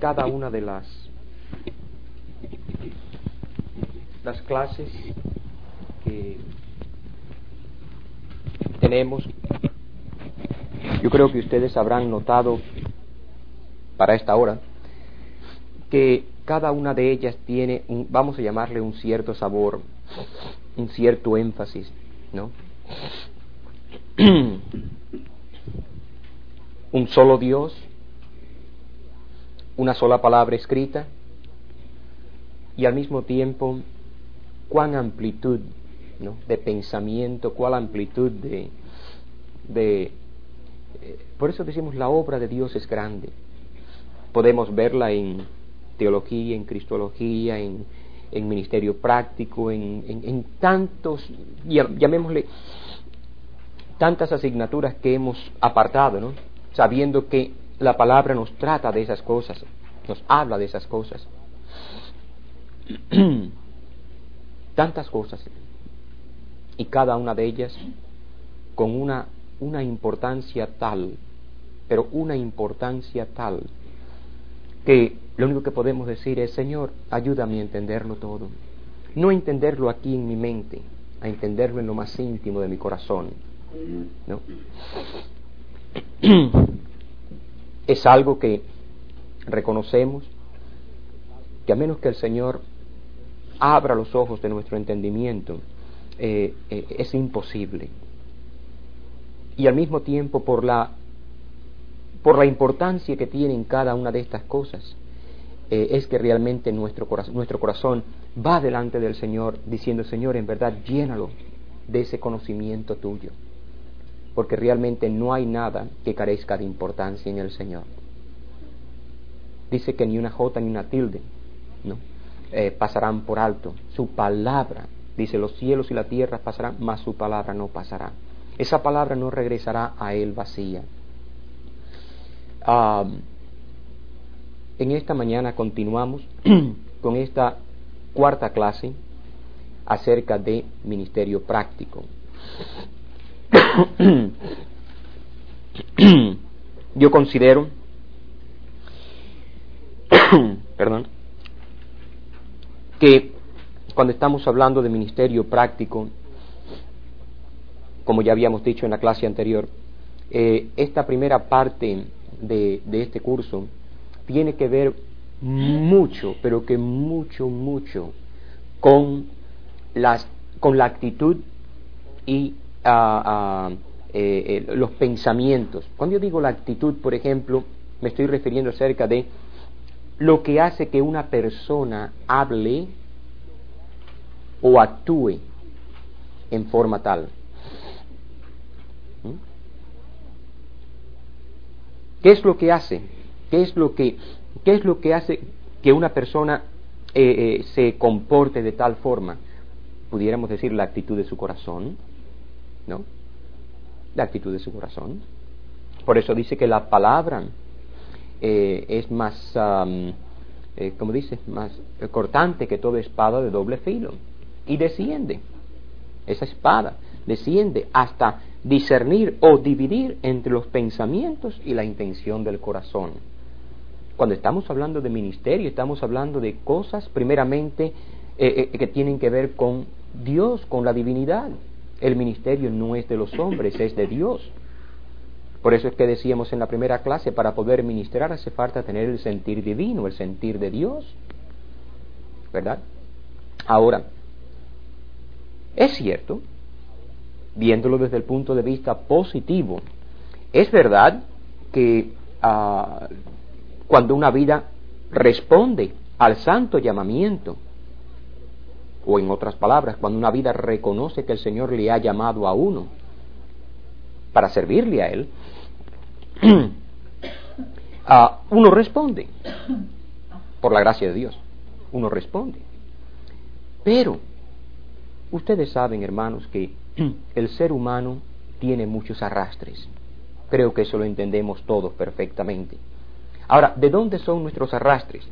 cada una de las clases que tenemos, yo creo que ustedes habrán notado para esta hora que cada una de ellas tiene vamos a llamarle un cierto sabor, un cierto énfasis, ¿no? Un solo Dios, una sola palabra escrita, y al mismo tiempo cuán amplitud, ¿no?, de pensamiento, cuán amplitud de por eso decimos la obra de Dios es grande. Podemos verla en teología, en cristología, en ministerio práctico, en tantos, llamémosle, tantas asignaturas que hemos apartado, ¿no?, sabiendo que la palabra nos trata de esas cosas, nos habla de esas cosas. Tantas cosas, y cada una de ellas con una importancia tal, pero una importancia tal, que lo único que podemos decir es: Señor, ayúdame a entenderlo todo, no entenderlo aquí en mi mente, a entenderlo en lo más íntimo de mi corazón, ¿no? Es algo que reconocemos que a menos que el Señor abra los ojos de nuestro entendimiento, es imposible. Y al mismo tiempo, por la importancia que tienen cada una de estas cosas, es que realmente nuestro corazón va delante del Señor diciendo: Señor, en verdad llénalo de ese conocimiento tuyo, porque realmente no hay nada que carezca de importancia en el Señor. Dice que ni una jota ni una tilde, ¿no?, pasarán por alto. Su palabra, dice, los cielos y la tierra pasarán, mas su palabra no pasará. Esa palabra no regresará a él vacía. En esta mañana continuamos con esta cuarta clase acerca de ministerio práctico. Yo considero que cuando estamos hablando de ministerio práctico, como ya habíamos dicho en la clase anterior, esta primera parte de este curso tiene que ver mucho, pero que mucho con la actitud y los pensamientos. Cuando yo digo la actitud, por ejemplo, me estoy refiriendo acerca de lo que hace que una persona hable o actúe en forma tal. ¿Qué es lo que hace? ¿Qué es lo que hace que una persona se comporte de tal forma? Pudiéramos decir la actitud de su corazón, ¿no? La actitud de su corazón. Por eso dice que la palabra es más, como dice, más cortante que toda espada de doble filo, y desciende, esa espada desciende hasta discernir o dividir entre los pensamientos y la intención del corazón. Cuando estamos hablando de ministerio, estamos hablando de cosas primeramente que tienen que ver con Dios, con la divinidad. El ministerio no es de los hombres, es de Dios. Por eso es que decíamos en la primera clase, para poder ministrar hace falta tener el sentir divino, el sentir de Dios, ¿verdad? Ahora, es cierto, viéndolo desde el punto de vista positivo, es verdad que cuando una vida responde al santo llamamiento, o en otras palabras, cuando una vida reconoce que el Señor le ha llamado a uno para servirle a Él, uno responde, por la gracia de Dios, uno responde. Pero ustedes saben, hermanos, que el ser humano tiene muchos arrastres. Creo que eso lo entendemos todos perfectamente. Ahora, ¿de dónde son nuestros arrastres?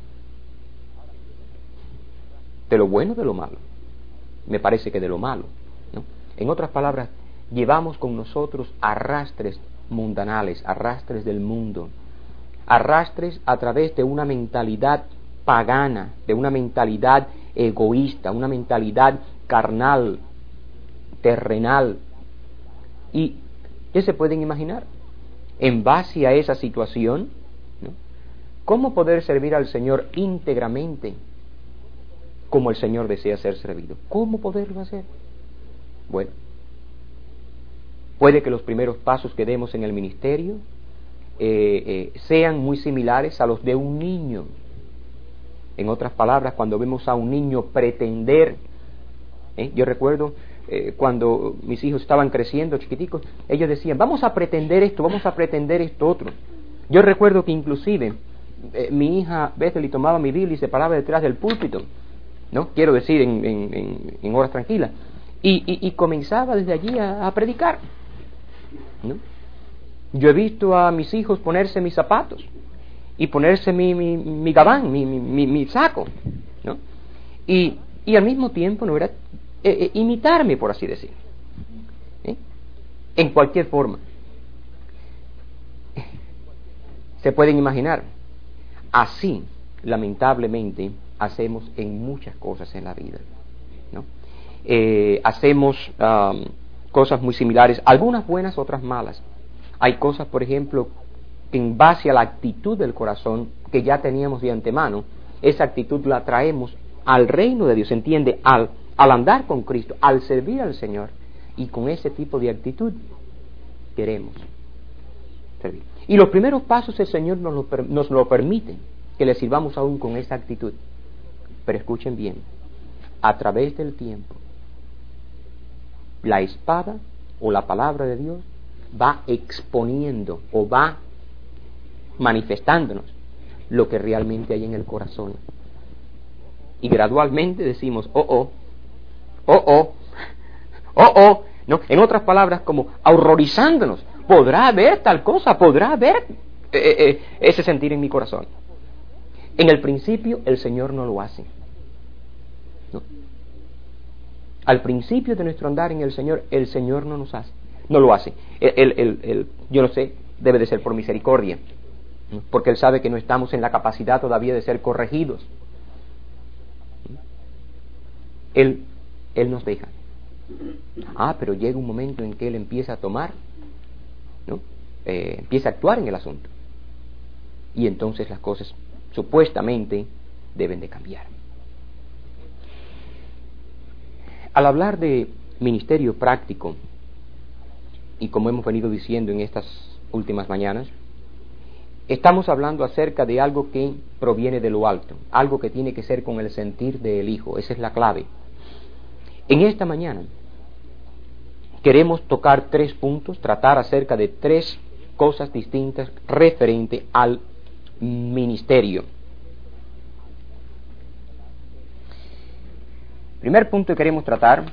¿De lo bueno o de lo malo? Me parece que de lo malo, ¿no? En otras palabras, llevamos con nosotros arrastres mundanales, arrastres del mundo, arrastres a través de una mentalidad pagana, de una mentalidad egoísta, una mentalidad carnal, terrenal. ¿Y qué se pueden imaginar? En base a esa situación, ¿no?, ¿cómo poder servir al Señor íntegramente como el Señor desea ser servido? ¿Cómo poderlo hacer? Bueno, puede que los primeros pasos que demos en el ministerio sean muy similares a los de un niño. En otras palabras, cuando vemos a un niño pretender, yo recuerdo cuando mis hijos estaban creciendo, chiquiticos, ellos decían, vamos a pretender esto otro. Yo recuerdo que inclusive mi hija Bethany tomaba mi Biblia y se paraba detrás del púlpito, ¿no? Quiero decir, en horas tranquilas, y comenzaba desde allí a predicar, ¿no? Yo he visto a mis hijos ponerse mis zapatos y ponerse mi gabán, mi saco, ¿no? Y al mismo tiempo no era imitarme, por así decir, en cualquier forma. Se pueden imaginar, así lamentablemente hacemos en muchas cosas en la vida, ¿no? Hacemos cosas muy similares, algunas buenas, otras malas. Hay cosas, por ejemplo, que en base a la actitud del corazón que ya teníamos de antemano, esa actitud la traemos al reino de Dios, ¿entiende? Al andar con Cristo, al servir al Señor, y con ese tipo de actitud queremos servir. Y los primeros pasos el Señor nos lo permite, que le sirvamos aún con esa actitud. Pero escuchen bien, a través del tiempo, la espada o la palabra de Dios va exponiendo o va manifestándonos lo que realmente hay en el corazón. Y gradualmente decimos, ¿no? En otras palabras, como horrorizándonos, podrá haber tal cosa, podrá haber ese sentir en mi corazón. En el principio el Señor no lo hace, ¿no? Al principio de nuestro andar en el Señor no lo hace. Yo no sé, debe de ser por misericordia, ¿no? Porque Él sabe que no estamos en la capacidad todavía de ser corregidos. Él nos deja. Pero llega un momento en que Él empieza a tomar, ¿no? Empieza a actuar en el asunto. Y entonces las cosas supuestamente deben de cambiar. Al hablar de ministerio práctico, y como hemos venido diciendo en estas últimas mañanas, estamos hablando acerca de algo que proviene de lo alto, algo que tiene que ser con el sentir del Hijo. Esa es la clave. En esta mañana queremos tocar 3 puntos, tratar acerca de 3 cosas distintas referente al ministerio. Primer punto que queremos tratar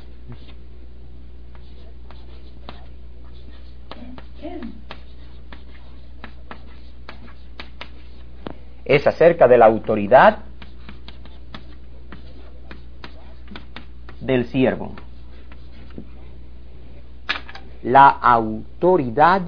es acerca de la autoridad del siervo. La autoridad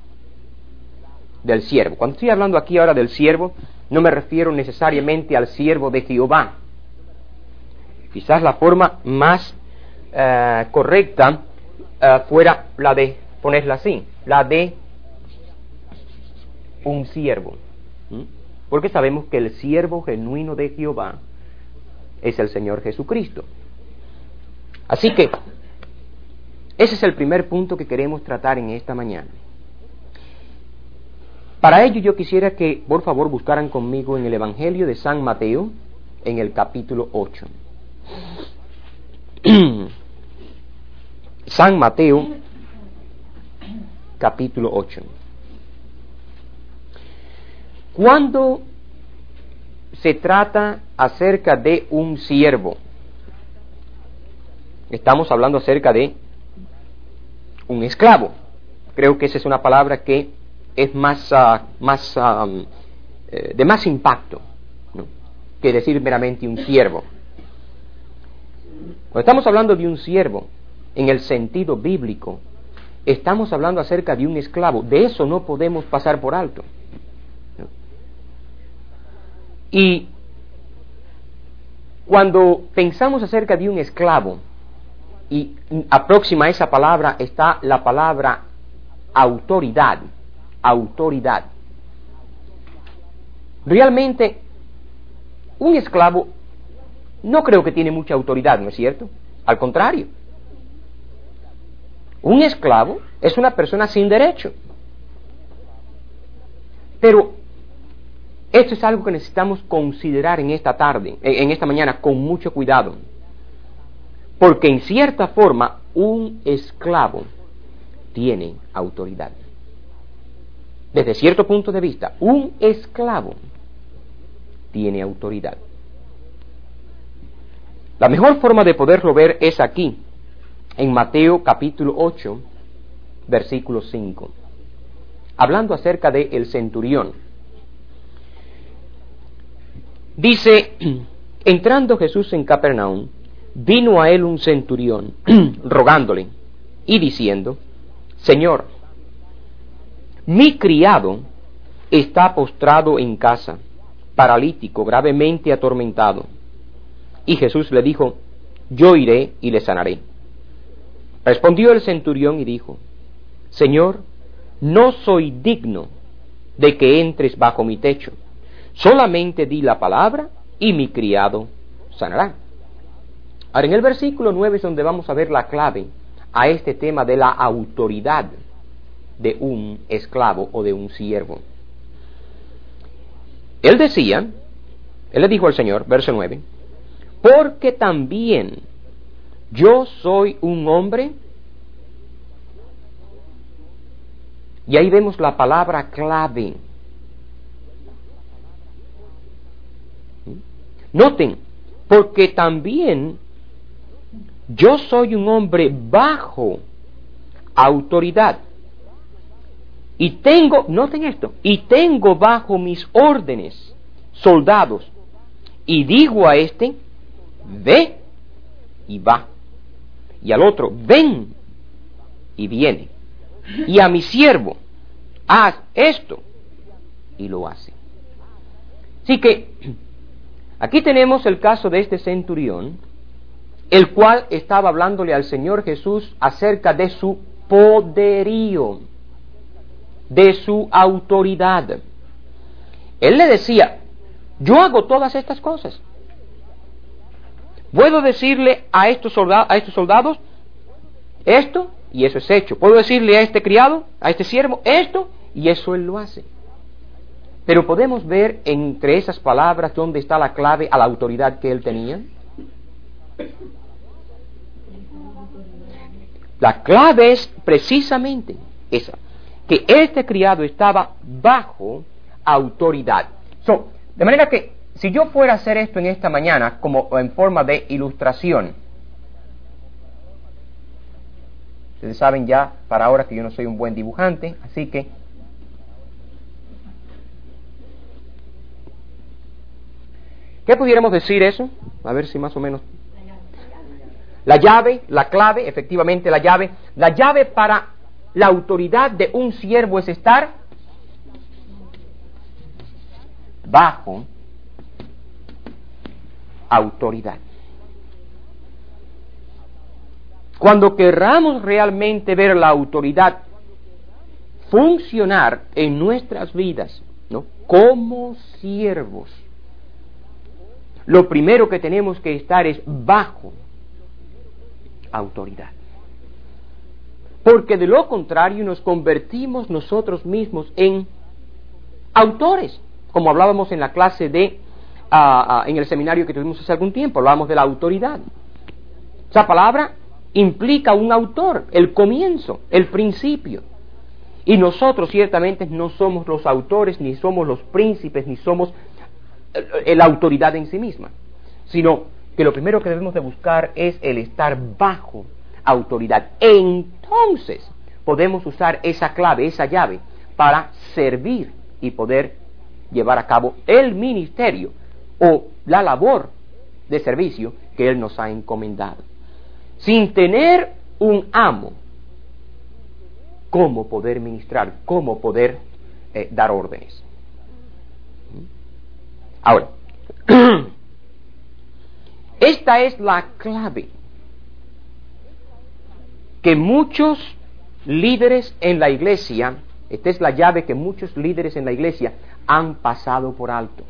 del siervo. Cuando estoy hablando aquí ahora del siervo, no me refiero necesariamente al siervo de Jehová. Quizás la forma más correcta fuera la de ponerla así, la de un siervo. Porque sabemos que el siervo genuino de Jehová es el Señor Jesucristo. Así que ese es el primer punto que queremos tratar en esta mañana. Para ello yo quisiera que por favor buscaran conmigo en el Evangelio de San Mateo, en el capítulo 8. San Mateo, capítulo 8. Cuando se trata acerca de un siervo, estamos hablando acerca de un esclavo. Creo que esa es una palabra que es de más impacto, ¿no?, que decir meramente un siervo. Cuando estamos hablando de un siervo en el sentido bíblico, estamos hablando acerca de un esclavo. De eso no podemos pasar por alto, ¿no? Y cuando pensamos acerca de un esclavo, y próxima a esa palabra está la palabra autoridad. Autoridad. Realmente, un esclavo no creo que tiene mucha autoridad, ¿no es cierto? Al contrario. Un esclavo es una persona sin derecho. Pero esto es algo que necesitamos considerar en esta tarde, en esta mañana, con mucho cuidado. Porque en cierta forma, un esclavo tiene autoridad. Desde cierto punto de vista, un esclavo tiene autoridad. La mejor forma de poderlo ver es aquí, en Mateo capítulo 8, versículo 5, hablando acerca de el centurión. Dice, entrando Jesús en Capernaum, vino a él un centurión, rogándole y diciendo, Señor, mi criado está postrado en casa, paralítico, gravemente atormentado. Y Jesús le dijo, yo iré y le sanaré. Respondió el centurión y dijo, Señor, no soy digno de que entres bajo mi techo. Solamente di la palabra y mi criado sanará. Ahora, en el versículo 9 es donde vamos a ver la clave a este tema de la autoridad de un esclavo o de un siervo. Él le dijo al Señor, verso 9, porque también yo soy un hombre. Y ahí vemos la palabra clave. Noten, porque también yo soy un hombre bajo autoridad. Y tengo, noten esto, y tengo bajo mis órdenes soldados. Y digo a este, ve y va. Y al otro, ven y viene. Y a mi siervo, haz esto, y lo hace. Así que, aquí tenemos el caso de este centurión, el cual estaba hablándole al Señor Jesús acerca de su poderío, de su autoridad. Él le decía, yo hago todas estas cosas. Puedo decirle a estos soldados, esto, y eso es hecho. Puedo decirle a este criado, a este siervo, esto, y eso él lo hace. Pero podemos ver entre esas palabras dónde está la clave a la autoridad que él tenía. La clave es precisamente esa, que este criado estaba bajo autoridad. De manera que, si yo fuera a hacer esto en esta mañana, como en forma de ilustración, ustedes saben ya, para ahora, que yo no soy un buen dibujante, así que ¿qué pudiéramos decir eso? A ver si más o menos. La llave, la clave, efectivamente la llave. La llave para la autoridad de un siervo es estar bajo autoridad. Cuando querramos realmente ver la autoridad funcionar en nuestras vidas, ¿no?, como siervos, lo primero que tenemos que estar es bajo autoridad. Porque de lo contrario nos convertimos nosotros mismos en autores, como hablábamos en la clase de en el seminario que tuvimos hace algún tiempo, hablábamos de la autoridad. Esa palabra implica un autor, el comienzo, el principio. Y nosotros ciertamente no somos los autores, ni somos los príncipes, ni somos la autoridad en sí misma, sino que lo primero que debemos de buscar es el estar bajo autoridad. Entonces podemos usar esa clave, esa llave, para servir y poder llevar a cabo el ministerio o la labor de servicio que Él nos ha encomendado. Sin tener un amo, ¿cómo poder ministrar? ¿Cómo poder dar órdenes? Ahora, Esta es la clave que muchos líderes en la iglesia, esta es la llave que muchos líderes en la iglesia han pasado por alto.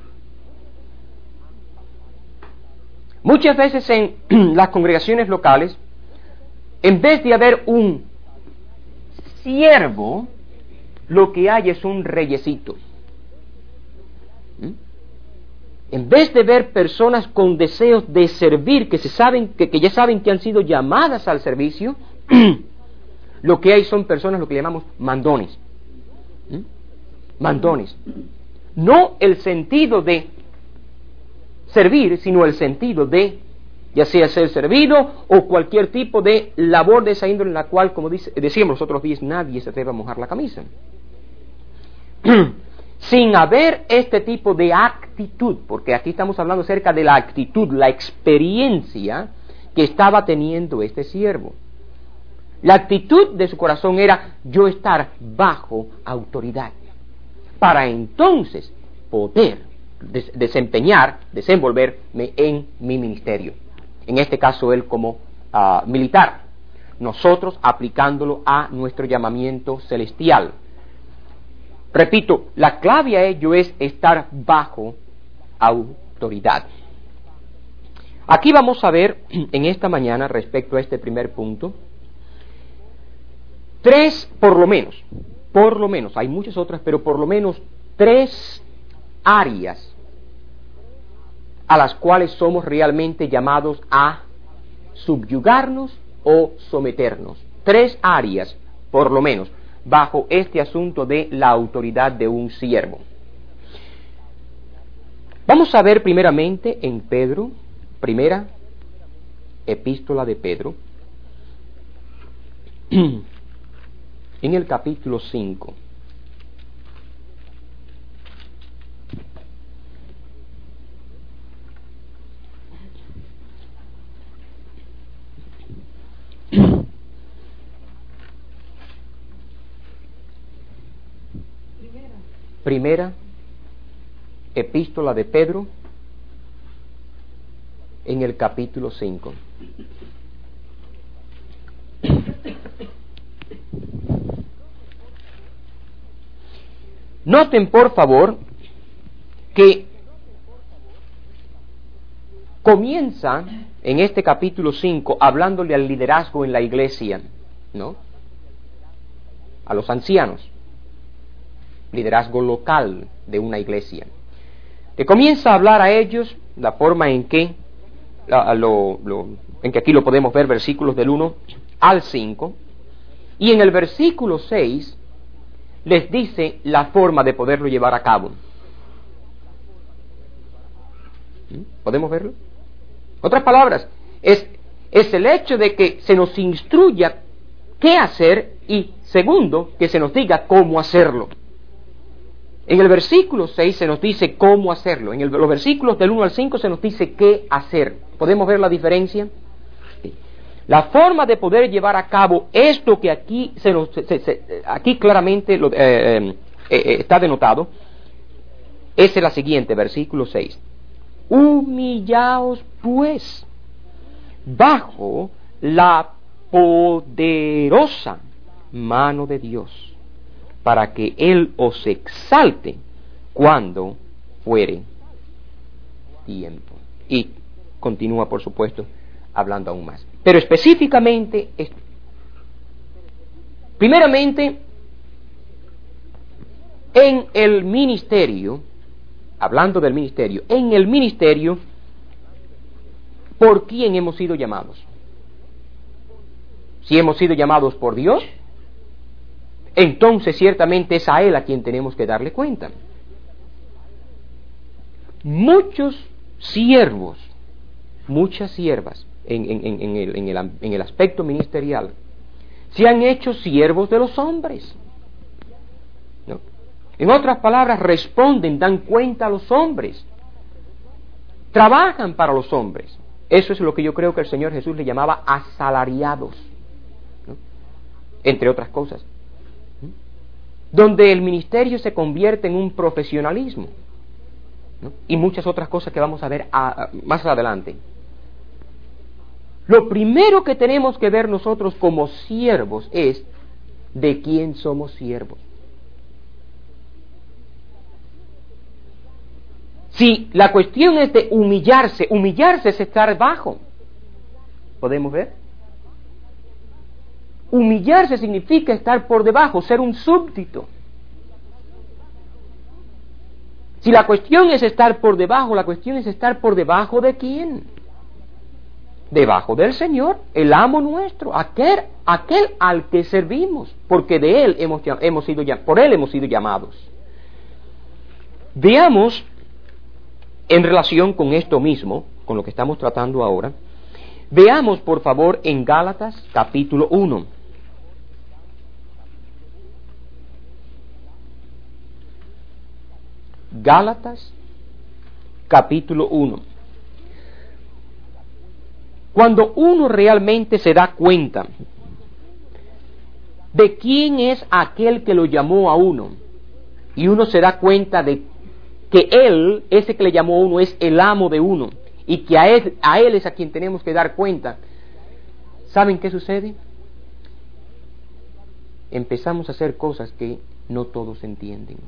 Muchas veces en las congregaciones locales, en vez de haber un siervo, lo que hay es un reyesito. En vez de ver personas con deseos de servir, que ya saben que han sido llamadas al servicio, lo que hay son personas, lo que llamamos mandones. Mandones. No el sentido de servir, sino el sentido de, ya sea ser servido o cualquier tipo de labor de esa índole en la cual, como decíamos los otros días, nadie se atreve a mojar la camisa. Sin haber este tipo de actitud, porque aquí estamos hablando acerca de la actitud, la experiencia que estaba teniendo este siervo. La actitud de su corazón era yo estar bajo autoridad, para entonces poder desenvolverme en mi ministerio. En este caso él como militar, nosotros aplicándolo a nuestro llamamiento celestial. Repito, la clave a ello es estar bajo autoridad. Aquí vamos a ver en esta mañana, respecto a este primer punto, por lo menos, hay muchas otras, pero por lo menos 3 áreas a las cuales somos realmente llamados a subyugarnos o someternos. 3 áreas, por lo menos, bajo este asunto de la autoridad de un siervo. Vamos a ver primeramente en Pedro, primera epístola de Pedro, en el capítulo 5. Primera epístola de Pedro, en el capítulo 5. Noten, por favor, que comienza en este capítulo 5 hablándole al liderazgo en la iglesia, ¿no? A los ancianos. Liderazgo local de una iglesia, que comienza a hablar a ellos la forma en que aquí lo podemos ver, versículos del 1 al 5, y en el versículo 6 les dice la forma de poderlo llevar a cabo. ¿Podemos verlo? Otras palabras, es el hecho de que se nos instruya qué hacer y, segundo, que se nos diga cómo hacerlo. En el versículo 6 se nos dice cómo hacerlo. En los versículos del 1 al 5 se nos dice qué hacer. ¿Podemos ver la diferencia? La forma de poder llevar a cabo esto que aquí aquí claramente está denotado es la siguiente, versículo 6. Humillaos pues bajo la poderosa mano de Dios, para que Él os exalte cuando fuere tiempo. Y continúa, por supuesto, hablando aún más. Pero específicamente, primeramente, en el ministerio, hablando del ministerio, en el ministerio, ¿por quién hemos sido llamados? Si hemos sido llamados por Dios, entonces ciertamente es a Él a quien tenemos que darle cuenta. Muchos siervos, muchas siervas en el aspecto ministerial se han hecho siervos de los hombres, ¿no? En otras palabras, responden, dan cuenta a los hombres, trabajan para los hombres. Eso es lo que yo creo que el Señor Jesús le llamaba asalariados, ¿no? Entre otras cosas, donde el ministerio se convierte en un profesionalismo. ¿no? Y muchas otras cosas que vamos a ver más adelante. Lo primero que tenemos que ver nosotros como siervos es de quién somos siervos. Si la cuestión es de humillarse es estar bajo. ¿Podemos ver? Humillarse significa estar por debajo, ser un súbdito. Si la cuestión es estar por debajo, la cuestión es estar por debajo ¿de quién? Debajo del Señor, el amo nuestro, aquel al que servimos, porque de él por él hemos sido llamados. Veamos, en relación con esto mismo, con lo que estamos tratando ahora, veamos por favor en Gálatas capítulo 1. Gálatas capítulo 1. Cuando uno realmente se da cuenta de quién es aquel que lo llamó a uno, y uno se da cuenta de que él, ese que le llamó a uno, es el amo de uno, y que a él es a quien tenemos que dar cuenta, ¿saben qué sucede? Empezamos a hacer cosas que no todos entienden.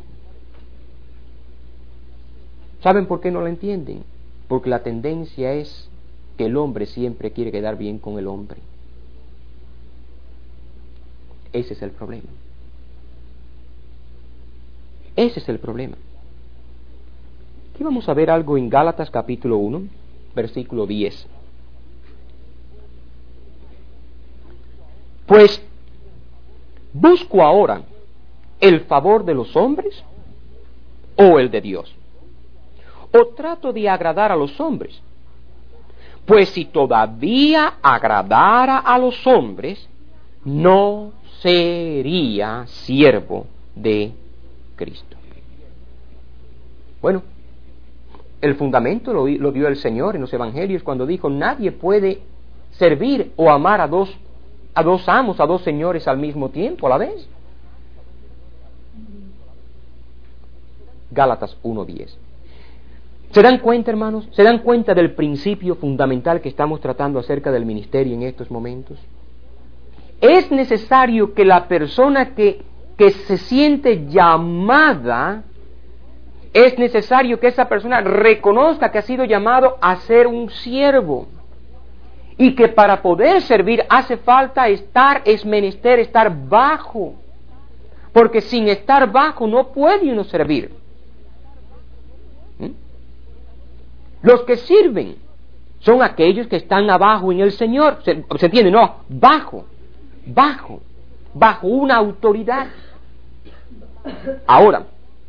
¿Saben por qué no la entienden? Porque la tendencia es que el hombre siempre quiere quedar bien con el hombre. Ese es el problema. Ese es el problema. Aquí vamos a ver algo en Gálatas capítulo 1, versículo 10. Pues, ¿busco ahora el favor de los hombres o el de Dios? ¿O trato de agradar a los hombres? Pues si todavía agradara a los hombres, no sería siervo de Cristo. Bueno, el fundamento lo dio el Señor en los Evangelios cuando dijo: nadie puede servir o amar a dos amos, a dos señores al mismo tiempo, a la vez. Gálatas 1:10. ¿Se dan cuenta, hermanos? ¿Se dan cuenta del principio fundamental que estamos tratando acerca del ministerio en estos momentos? Es necesario que la persona que se siente llamada, es necesario que esa persona reconozca que ha sido llamado a ser un siervo, y que para poder servir hace falta es menester estar bajo, porque sin estar bajo no puede uno servir. Los que sirven son aquellos que están abajo en el Señor. ¿Se entiende? No, bajo una autoridad. Ahora,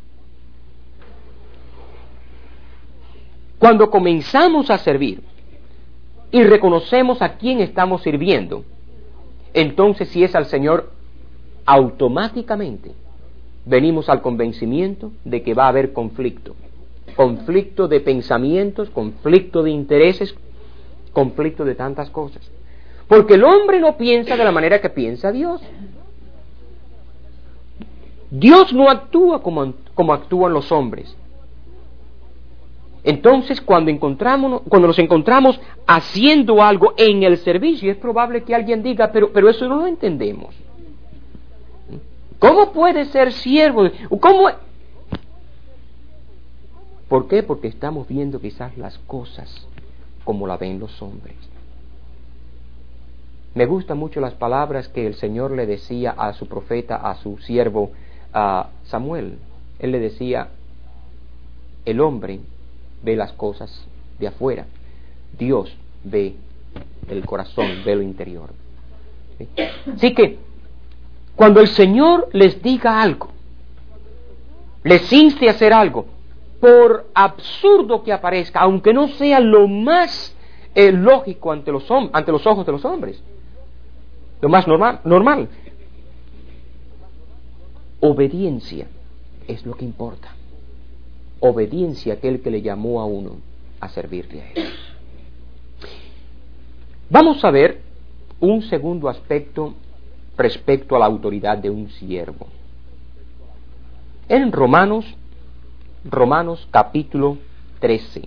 cuando comenzamos a servir y reconocemos a quién estamos sirviendo, entonces si es al Señor, automáticamente venimos al convencimiento de que va a haber conflicto de pensamientos, conflicto de intereses, conflicto de tantas cosas, porque el hombre no piensa de la manera que piensa Dios. Dios no actúa como actúan los hombres. Entonces, cuando nos encontramos haciendo algo en el servicio, es probable que alguien diga: pero eso no lo entendemos. ¿Cómo puede ser siervo? ¿Cómo? ¿Por qué? Porque estamos viendo quizás las cosas como la ven los hombres. Me gustan mucho las palabras que el Señor le decía a su profeta, a su siervo Samuel. Él le decía: el hombre ve las cosas de afuera, Dios ve el corazón, ve lo interior. ¿Sí? Así que cuando el Señor les diga algo, les inste a hacer algo, por absurdo que aparezca, aunque no sea lo más lógico ante los ojos de los hombres, lo más normal, obediencia es lo que importa. Obediencia a aquel que le llamó a uno a servirle a él. Vamos a ver un segundo aspecto respecto a la autoridad de un siervo. En Romanos capítulo 13.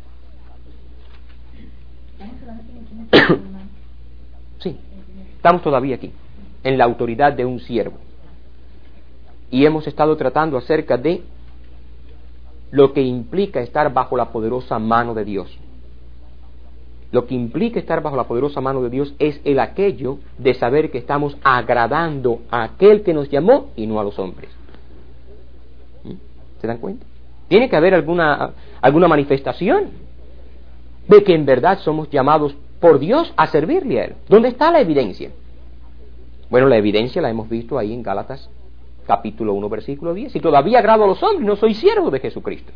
Sí, estamos todavía aquí, en la autoridad de un siervo. Y hemos estado tratando acerca de lo que implica estar bajo la poderosa mano de Dios. Lo que implica estar bajo la poderosa mano de Dios es el aquello de saber que estamos agradando a aquel que nos llamó y no a los hombres. ¿Se dan cuenta? Tiene que haber alguna manifestación de que en verdad somos llamados por Dios a servirle a Él. ¿Dónde está la evidencia? Bueno, la evidencia la hemos visto ahí en Gálatas capítulo 1, versículo 10. Si todavía agrado a los hombres, no soy siervo de Jesucristo.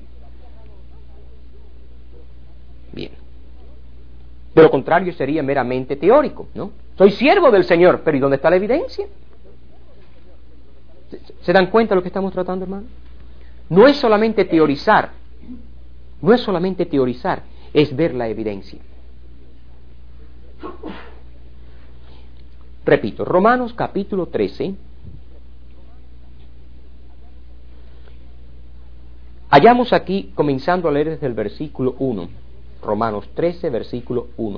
Bien. De lo contrario sería meramente teórico, ¿no? Soy siervo del Señor, pero ¿y dónde está la evidencia? ¿Se dan cuenta de lo que estamos tratando, hermano? No es solamente teorizar, es ver la evidencia. Repito, Romanos capítulo 13, hallamos aquí, comenzando a leer desde el versículo 1, Romanos 13, versículo 1.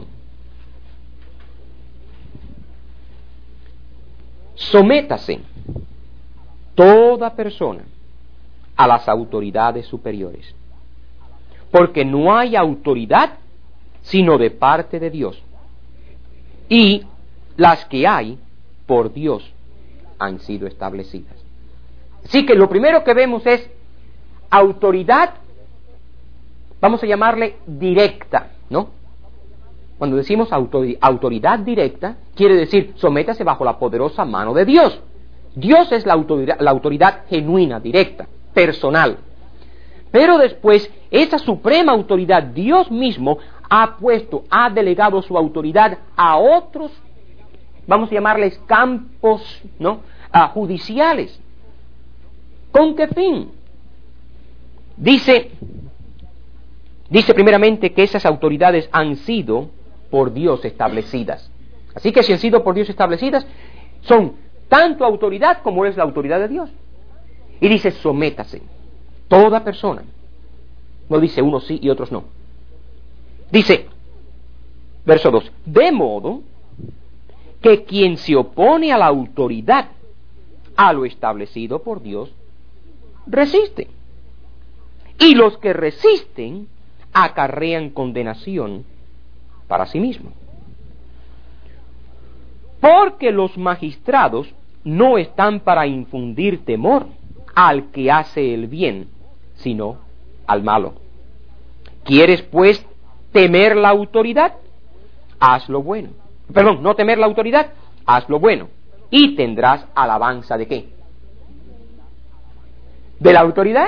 Sométase toda persona a las autoridades superiores, porque no hay autoridad sino de parte de Dios, y las que hay por Dios han sido establecidas. Así que lo primero que vemos es autoridad, vamos a llamarle directa, ¿no? Cuando decimos autoridad directa, quiere decir sométase bajo la poderosa mano de Dios. Dios es la autoridad genuina, directa, personal. Pero después, esa suprema autoridad, Dios mismo ha delegado su autoridad a otros, vamos a llamarles campos, ¿no? Judiciales. ¿Con qué fin? Dice primeramente que esas autoridades han sido por Dios establecidas. Así que si han sido por Dios establecidas, son tanto autoridad como es la autoridad de Dios. Y dice, sométase. Toda persona. No dice unos sí y otros no. Dice, verso 2, de modo que quien se opone a la autoridad, a lo establecido por Dios, resiste. Y los que resisten acarrean condenación para sí mismos. Porque los magistrados no están para infundir temor al que hace el bien, sino al malo. ¿Quieres pues temer la autoridad? Haz lo bueno. Perdón, no temer la autoridad, haz lo bueno. Y tendrás alabanza ¿de qué? De la autoridad.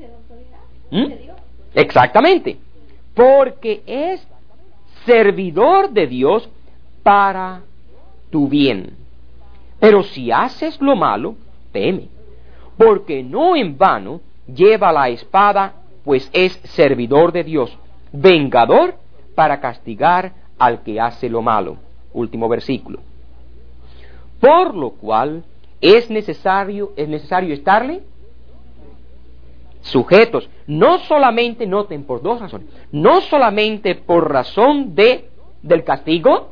Exactamente. Porque es servidor de Dios para tu bien. Pero si haces lo malo, teme. Porque no en vano lleva la espada, pues es servidor de Dios, vengador para castigar al que hace lo malo. Último versículo. Por lo cual es necesario estarle sujetos, no solamente, noten, por dos razones, no solamente por razón del castigo,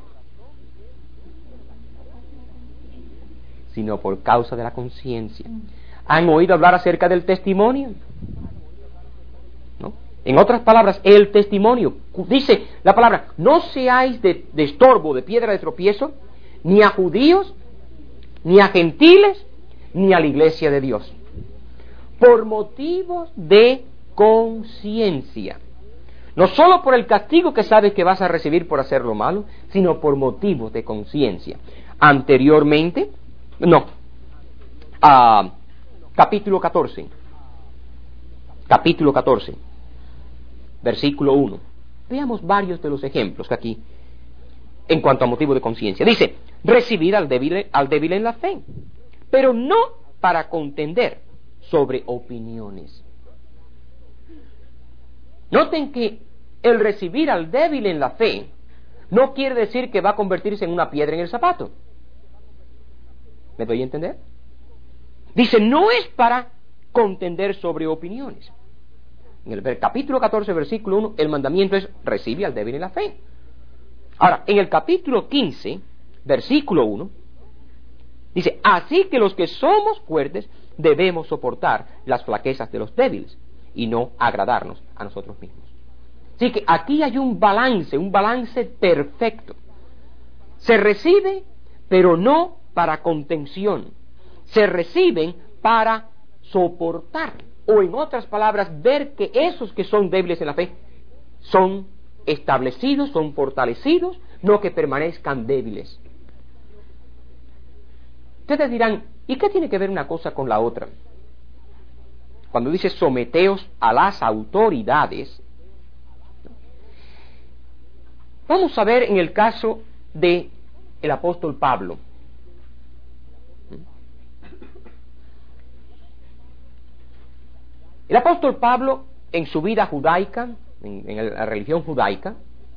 sino por causa de la conciencia. ¿Han oído hablar acerca del testimonio? ¿No? En otras palabras, el testimonio, dice la palabra, no seáis de estorbo, de piedra de tropiezo, ni a judíos, ni a gentiles, ni a la iglesia de Dios. Por motivos de conciencia. No solo por el castigo que sabes que vas a recibir por hacer lo malo, sino por motivos de conciencia. Anteriormente, capítulo 14, versículo 1. Veamos varios de los ejemplos que aquí, en cuanto a motivo de conciencia. Dice, recibir al débil en la fe, pero no para contender sobre opiniones. Noten que el recibir al débil en la fe no quiere decir que va a convertirse en una piedra en el zapato. ¿Me doy a entender? Dice, no es para contender sobre opiniones. En el capítulo 14, versículo 1, el mandamiento es: recibe al débil en la fe. Ahora, en el capítulo 15, versículo 1, dice: así que los que somos fuertes debemos soportar las flaquezas de los débiles y no agradarnos a nosotros mismos. Así que aquí hay un balance perfecto. Se recibe, pero no para contención. Se reciben para soportar. O en otras palabras, ver que esos que son débiles en la fe son establecidos, son fortalecidos, no que permanezcan débiles. Ustedes dirán: ¿y qué tiene que ver una cosa con la otra? Cuando dice someteos a las autoridades, vamos a ver en el caso de el apóstol Pablo. El apóstol Pablo, en su vida judaica, en la religión judaica,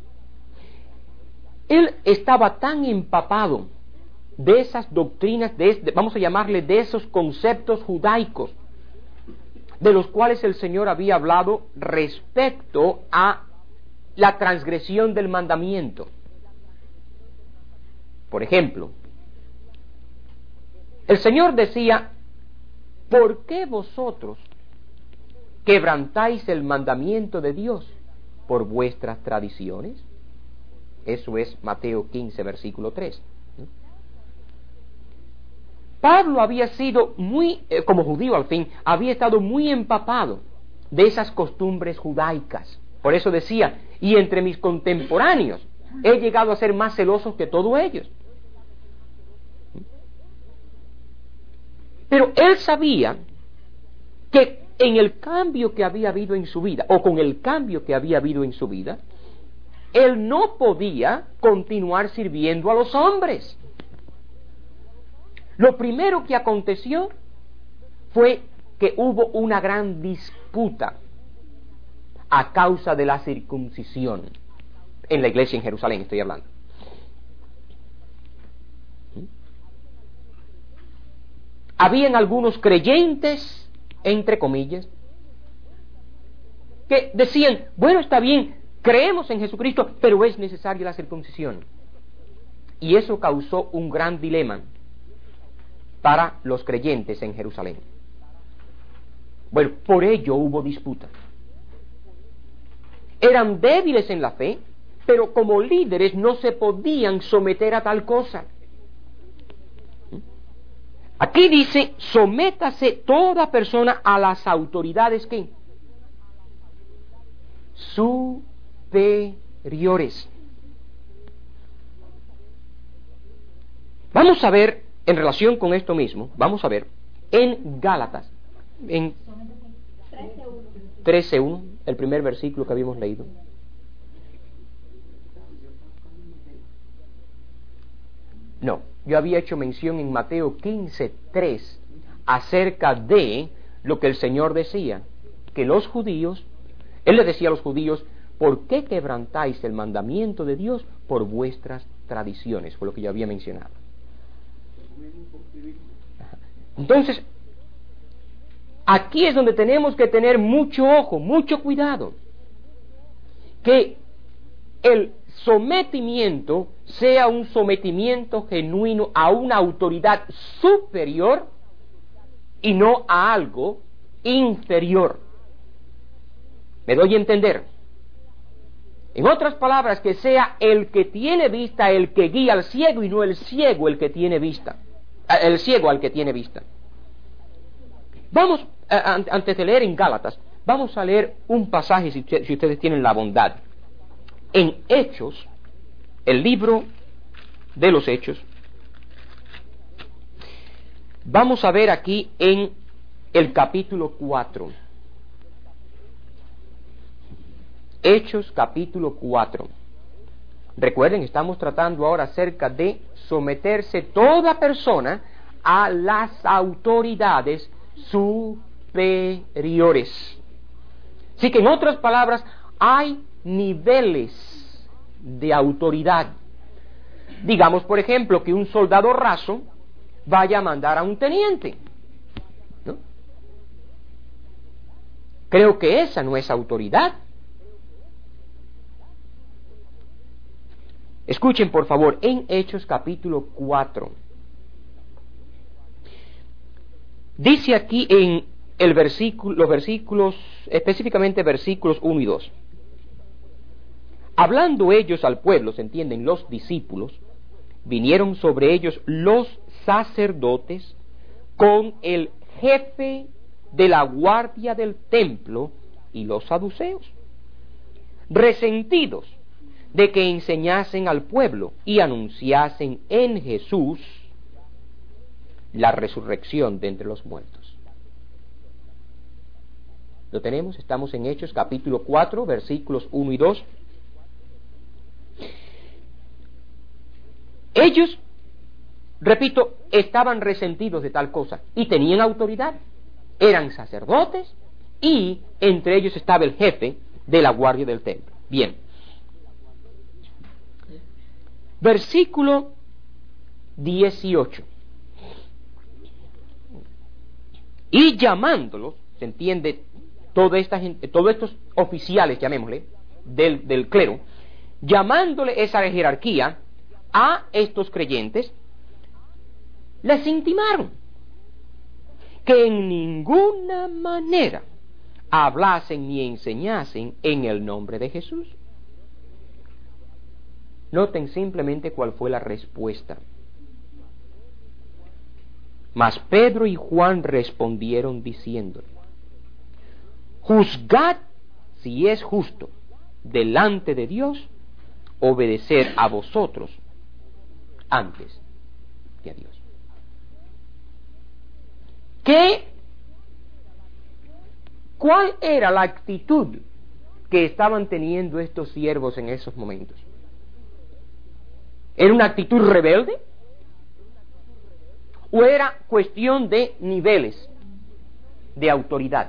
él estaba tan empapado de esas doctrinas, vamos a llamarle, de esos conceptos judaicos, de los cuales el Señor había hablado respecto a la transgresión del mandamiento. Por ejemplo, el Señor decía: ¿por qué vosotros quebrantáis el mandamiento de Dios por vuestras tradiciones? Eso es Mateo 15, versículo 3. Pablo había sido como judío al fin, había estado muy empapado de esas costumbres judaicas. Por eso decía: y entre mis contemporáneos he llegado a ser más celoso que todos ellos. Pero él sabía que en el cambio que había habido en su vida, o con el cambio que había habido en su vida, él no podía continuar sirviendo a los hombres. Lo primero que aconteció fue que hubo una gran disputa a causa de la circuncisión en la iglesia en Jerusalén, estoy hablando. Habían algunos creyentes, entre comillas, que decían: bueno, está bien, creemos en Jesucristo, pero es necesaria la circuncisión. Y eso causó un gran dilema para los creyentes en Jerusalén. Bueno, por ello hubo disputa. Eran débiles en la fe, pero como líderes no se podían someter a tal cosa. Aquí dice: sométase toda persona a las autoridades que superiores. Vamos a ver, en relación con esto mismo, vamos a ver en Gálatas, en 13:1, el primer versículo que habíamos leído. No, yo había hecho mención en Mateo 15:3 acerca de lo que el Señor decía, que los judíos, Él les decía a los judíos: ¿por qué quebrantáis el mandamiento de Dios por vuestras tradiciones? Fue lo que yo había mencionado. Entonces, aquí es donde tenemos que tener mucho ojo, mucho cuidado, que el sometimiento sea un sometimiento genuino a una autoridad superior y no a algo inferior. ¿Me doy a entender? En otras palabras, que sea el que tiene vista el que guía al ciego y no el ciego el que tiene vista. El ciego al que tiene vista. Vamos, antes de leer en Gálatas, vamos a leer un pasaje, si ustedes tienen la bondad. En Hechos, el libro de los Hechos, vamos a ver aquí en el capítulo 4. Hechos capítulo 4. Recuerden, estamos tratando ahora acerca de someterse toda persona a las autoridades superiores. Así que, en otras palabras, hay niveles de autoridad. Digamos, por ejemplo, que un soldado raso vaya a mandar a un teniente, ¿no? Creo que esa no es autoridad. Escuchen, por favor, en Hechos capítulo 4. Dice aquí en los versículos, específicamente versículos 1 y 2. Hablando ellos al pueblo, se entienden, los discípulos, vinieron sobre ellos los sacerdotes con el jefe de la guardia del templo y los saduceos, resentidos de que enseñasen al pueblo y anunciasen en Jesús la resurrección de entre los muertos. ¿Lo tenemos? Estamos en Hechos capítulo 4, versículos 1 y 2. Ellos, repito, estaban resentidos de tal cosa y tenían autoridad. Eran sacerdotes y entre ellos estaba el jefe de la guardia del templo. Bien. Versículo 18. Y llamándolos, se entiende, toda esta gente, todos estos oficiales, llamémosle, del clero, llamándole esa jerarquía a estos creyentes, les intimaron que en ninguna manera hablasen ni enseñasen en el nombre de Jesús. Noten simplemente cuál fue la respuesta. Mas Pedro y Juan respondieron diciéndole: juzgad si es justo delante de Dios obedecer a vosotros antes que a Dios. ¿Cuál era la actitud que estaban teniendo estos siervos en esos momentos? ¿Era una actitud rebelde? ¿O era cuestión de niveles de autoridad?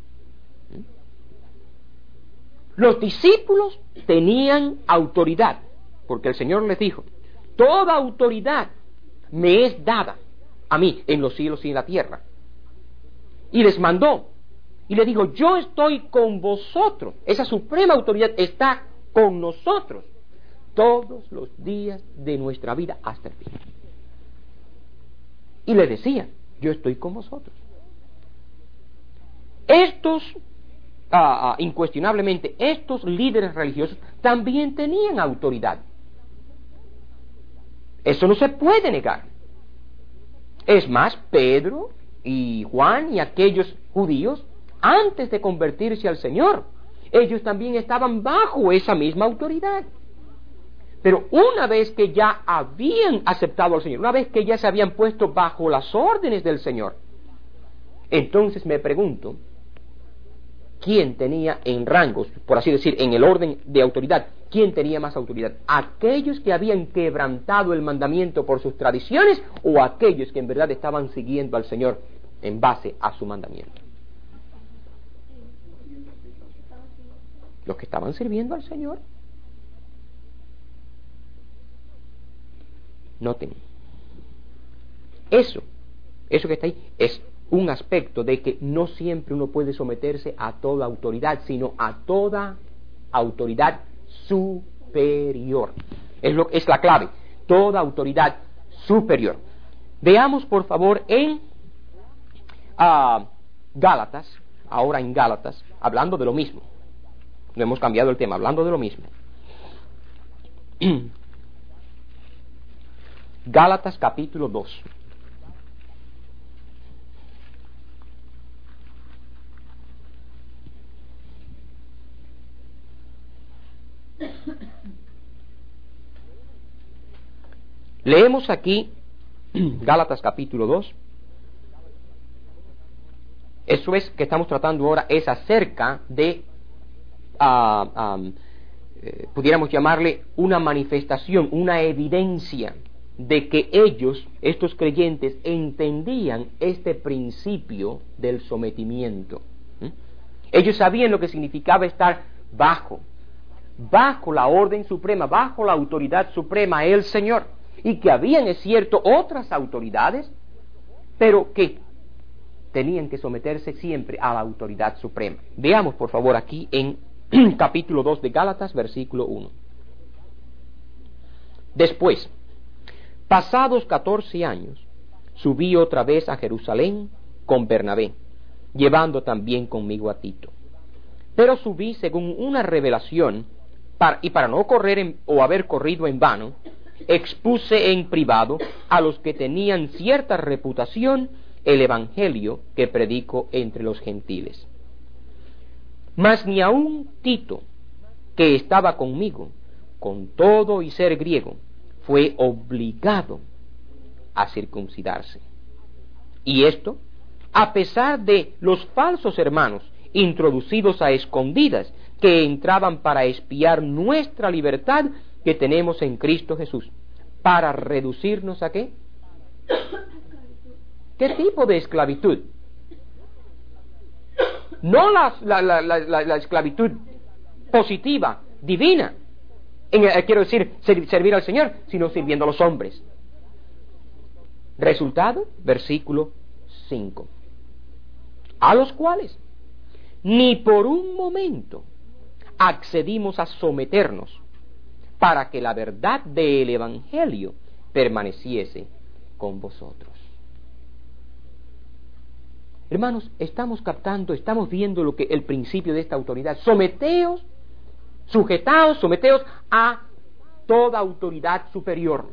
Los discípulos tenían autoridad, porque el Señor les dijo: toda autoridad me es dada a mí en los cielos y en la tierra. Y les mandó, y les dijo: yo estoy con vosotros. Esa suprema autoridad está con nosotros todos los días de nuestra vida hasta el fin. Y le decía: yo estoy con vosotros. Estos, incuestionablemente, estos líderes religiosos también tenían autoridad. Eso no se puede negar. Es más, Pedro y Juan y aquellos judíos, antes de convertirse al Señor, ellos también estaban bajo esa misma autoridad. Pero una vez que ya habían aceptado al Señor, una vez que ya se habían puesto bajo las órdenes del Señor, entonces me pregunto, ¿quién tenía en rangos, por así decir, en el orden de autoridad, quién tenía más autoridad? ¿Aquellos que habían quebrantado el mandamiento por sus tradiciones o aquellos que en verdad estaban siguiendo al Señor en base a su mandamiento? Los que estaban sirviendo al Señor. Noten, eso que está ahí es un aspecto de que no siempre uno puede someterse a toda autoridad, sino a toda autoridad superior. Es la clave, toda autoridad superior. Veamos por favor en Gálatas, ahora en Gálatas, hablando de lo mismo. No hemos cambiado el tema, hablando de lo mismo. Gálatas capítulo 2. Leemos aquí Gálatas capítulo 2. Eso es que estamos tratando ahora, es acerca de, pudiéramos llamarle una manifestación, una evidencia de que ellos, estos creyentes, entendían este principio del sometimiento. Ellos sabían lo que significaba estar bajo la orden suprema, bajo la autoridad suprema, el Señor, y que habían, es cierto, otras autoridades, pero que tenían que someterse siempre a la autoridad suprema. Veamos, por favor, aquí en capítulo 2 de Gálatas, versículo 1. Después, pasados 14 años, subí otra vez a Jerusalén con Bernabé, llevando también conmigo a Tito. Pero subí según una revelación, y para no correr o haber corrido en vano, expuse en privado a los que tenían cierta reputación el evangelio que predico entre los gentiles. Mas ni aun Tito, que estaba conmigo, con todo y ser griego, fue obligado a circuncidarse. Y esto, a pesar de los falsos hermanos introducidos a escondidas, que entraban para espiar nuestra libertad que tenemos en Cristo Jesús, para reducirnos ¿a qué? ¿Qué tipo de esclavitud? No la esclavitud positiva, divina, quiero decir, servir al Señor, sino sirviendo a los hombres. Resultado, versículo 5. A los cuales ni por un momento accedimos a someternos para que la verdad del Evangelio permaneciese con vosotros. Hermanos, estamos captando, estamos viendo lo que el principio de esta autoridad. Someteos, sujetaos, someteos a toda autoridad superior.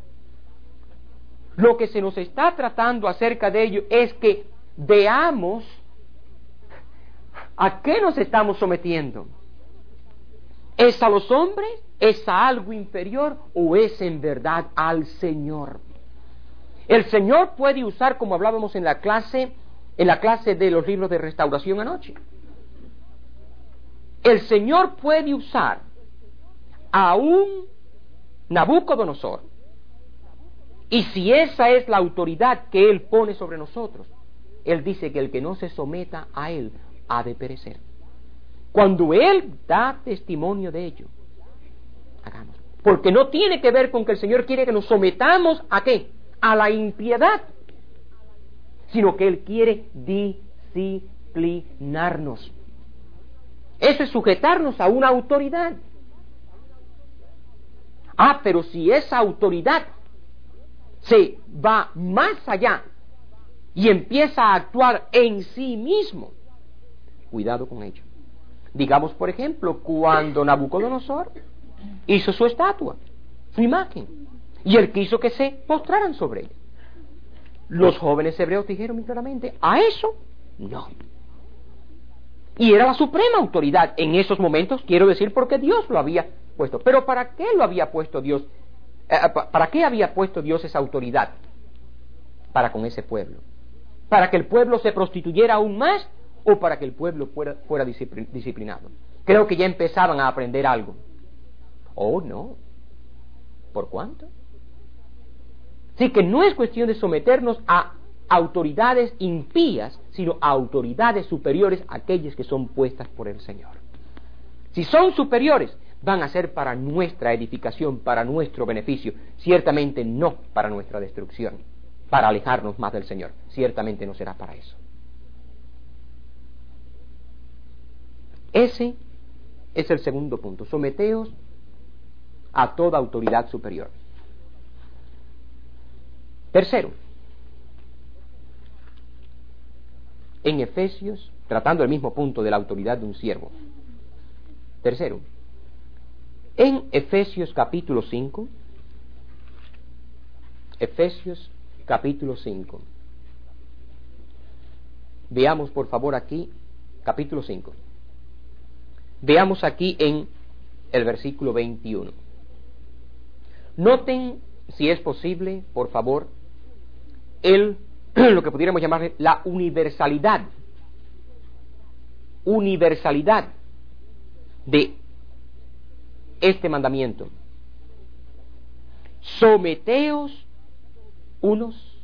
Lo que se nos está tratando acerca de ello es que veamos a qué nos estamos sometiendo. ¿Es a los hombres? ¿Es a algo inferior? ¿O es en verdad al Señor? El Señor puede usar, como hablábamos en la clase de los libros de restauración anoche, el Señor puede usar a un Nabucodonosor, y si esa es la autoridad que Él pone sobre nosotros, Él dice que el que no se someta a Él ha de perecer. Cuando Él da testimonio de ello, hagamos. Porque no tiene que ver con que el Señor quiere que nos sometamos ¿a qué? A la impiedad, sino que Él quiere disciplinarnos. Eso es sujetarnos a una autoridad. Pero si esa autoridad se va más allá y empieza a actuar en sí mismo, cuidado con ello. Digamos, por ejemplo, cuando Nabucodonosor hizo su estatua, su imagen, y él quiso que se postraran sobre ella. Los jóvenes hebreos dijeron muy claramente, a eso no. Y era la suprema autoridad en esos momentos, quiero decir, porque Dios lo había puesto. Pero ¿para qué lo había puesto Dios? ¿Para qué había puesto Dios esa autoridad para con ese pueblo? ¿Para que el pueblo se prostituyera aún más o para que el pueblo fuera disciplinado? Creo que ya empezaban a aprender algo. Oh, no. ¿Por cuánto? Así que no es cuestión de someternos a autoridades impías, sino a autoridades superiores, aquellas que son puestas por el Señor. Si son superiores, van a ser para nuestra edificación, para nuestro beneficio, ciertamente no para nuestra destrucción, para alejarnos más del Señor, ciertamente no será para eso. Ese es el segundo punto, someteos a toda autoridad superior. Tercero, en Efesios, tratando el mismo punto de la autoridad de un siervo. Tercero, en Efesios capítulo 5, Efesios capítulo 5. Veamos por favor aquí, capítulo 5. Veamos aquí en el versículo 21. Noten, si es posible, por favor, lo que pudiéramos llamar la universalidad de este mandamiento. Someteos unos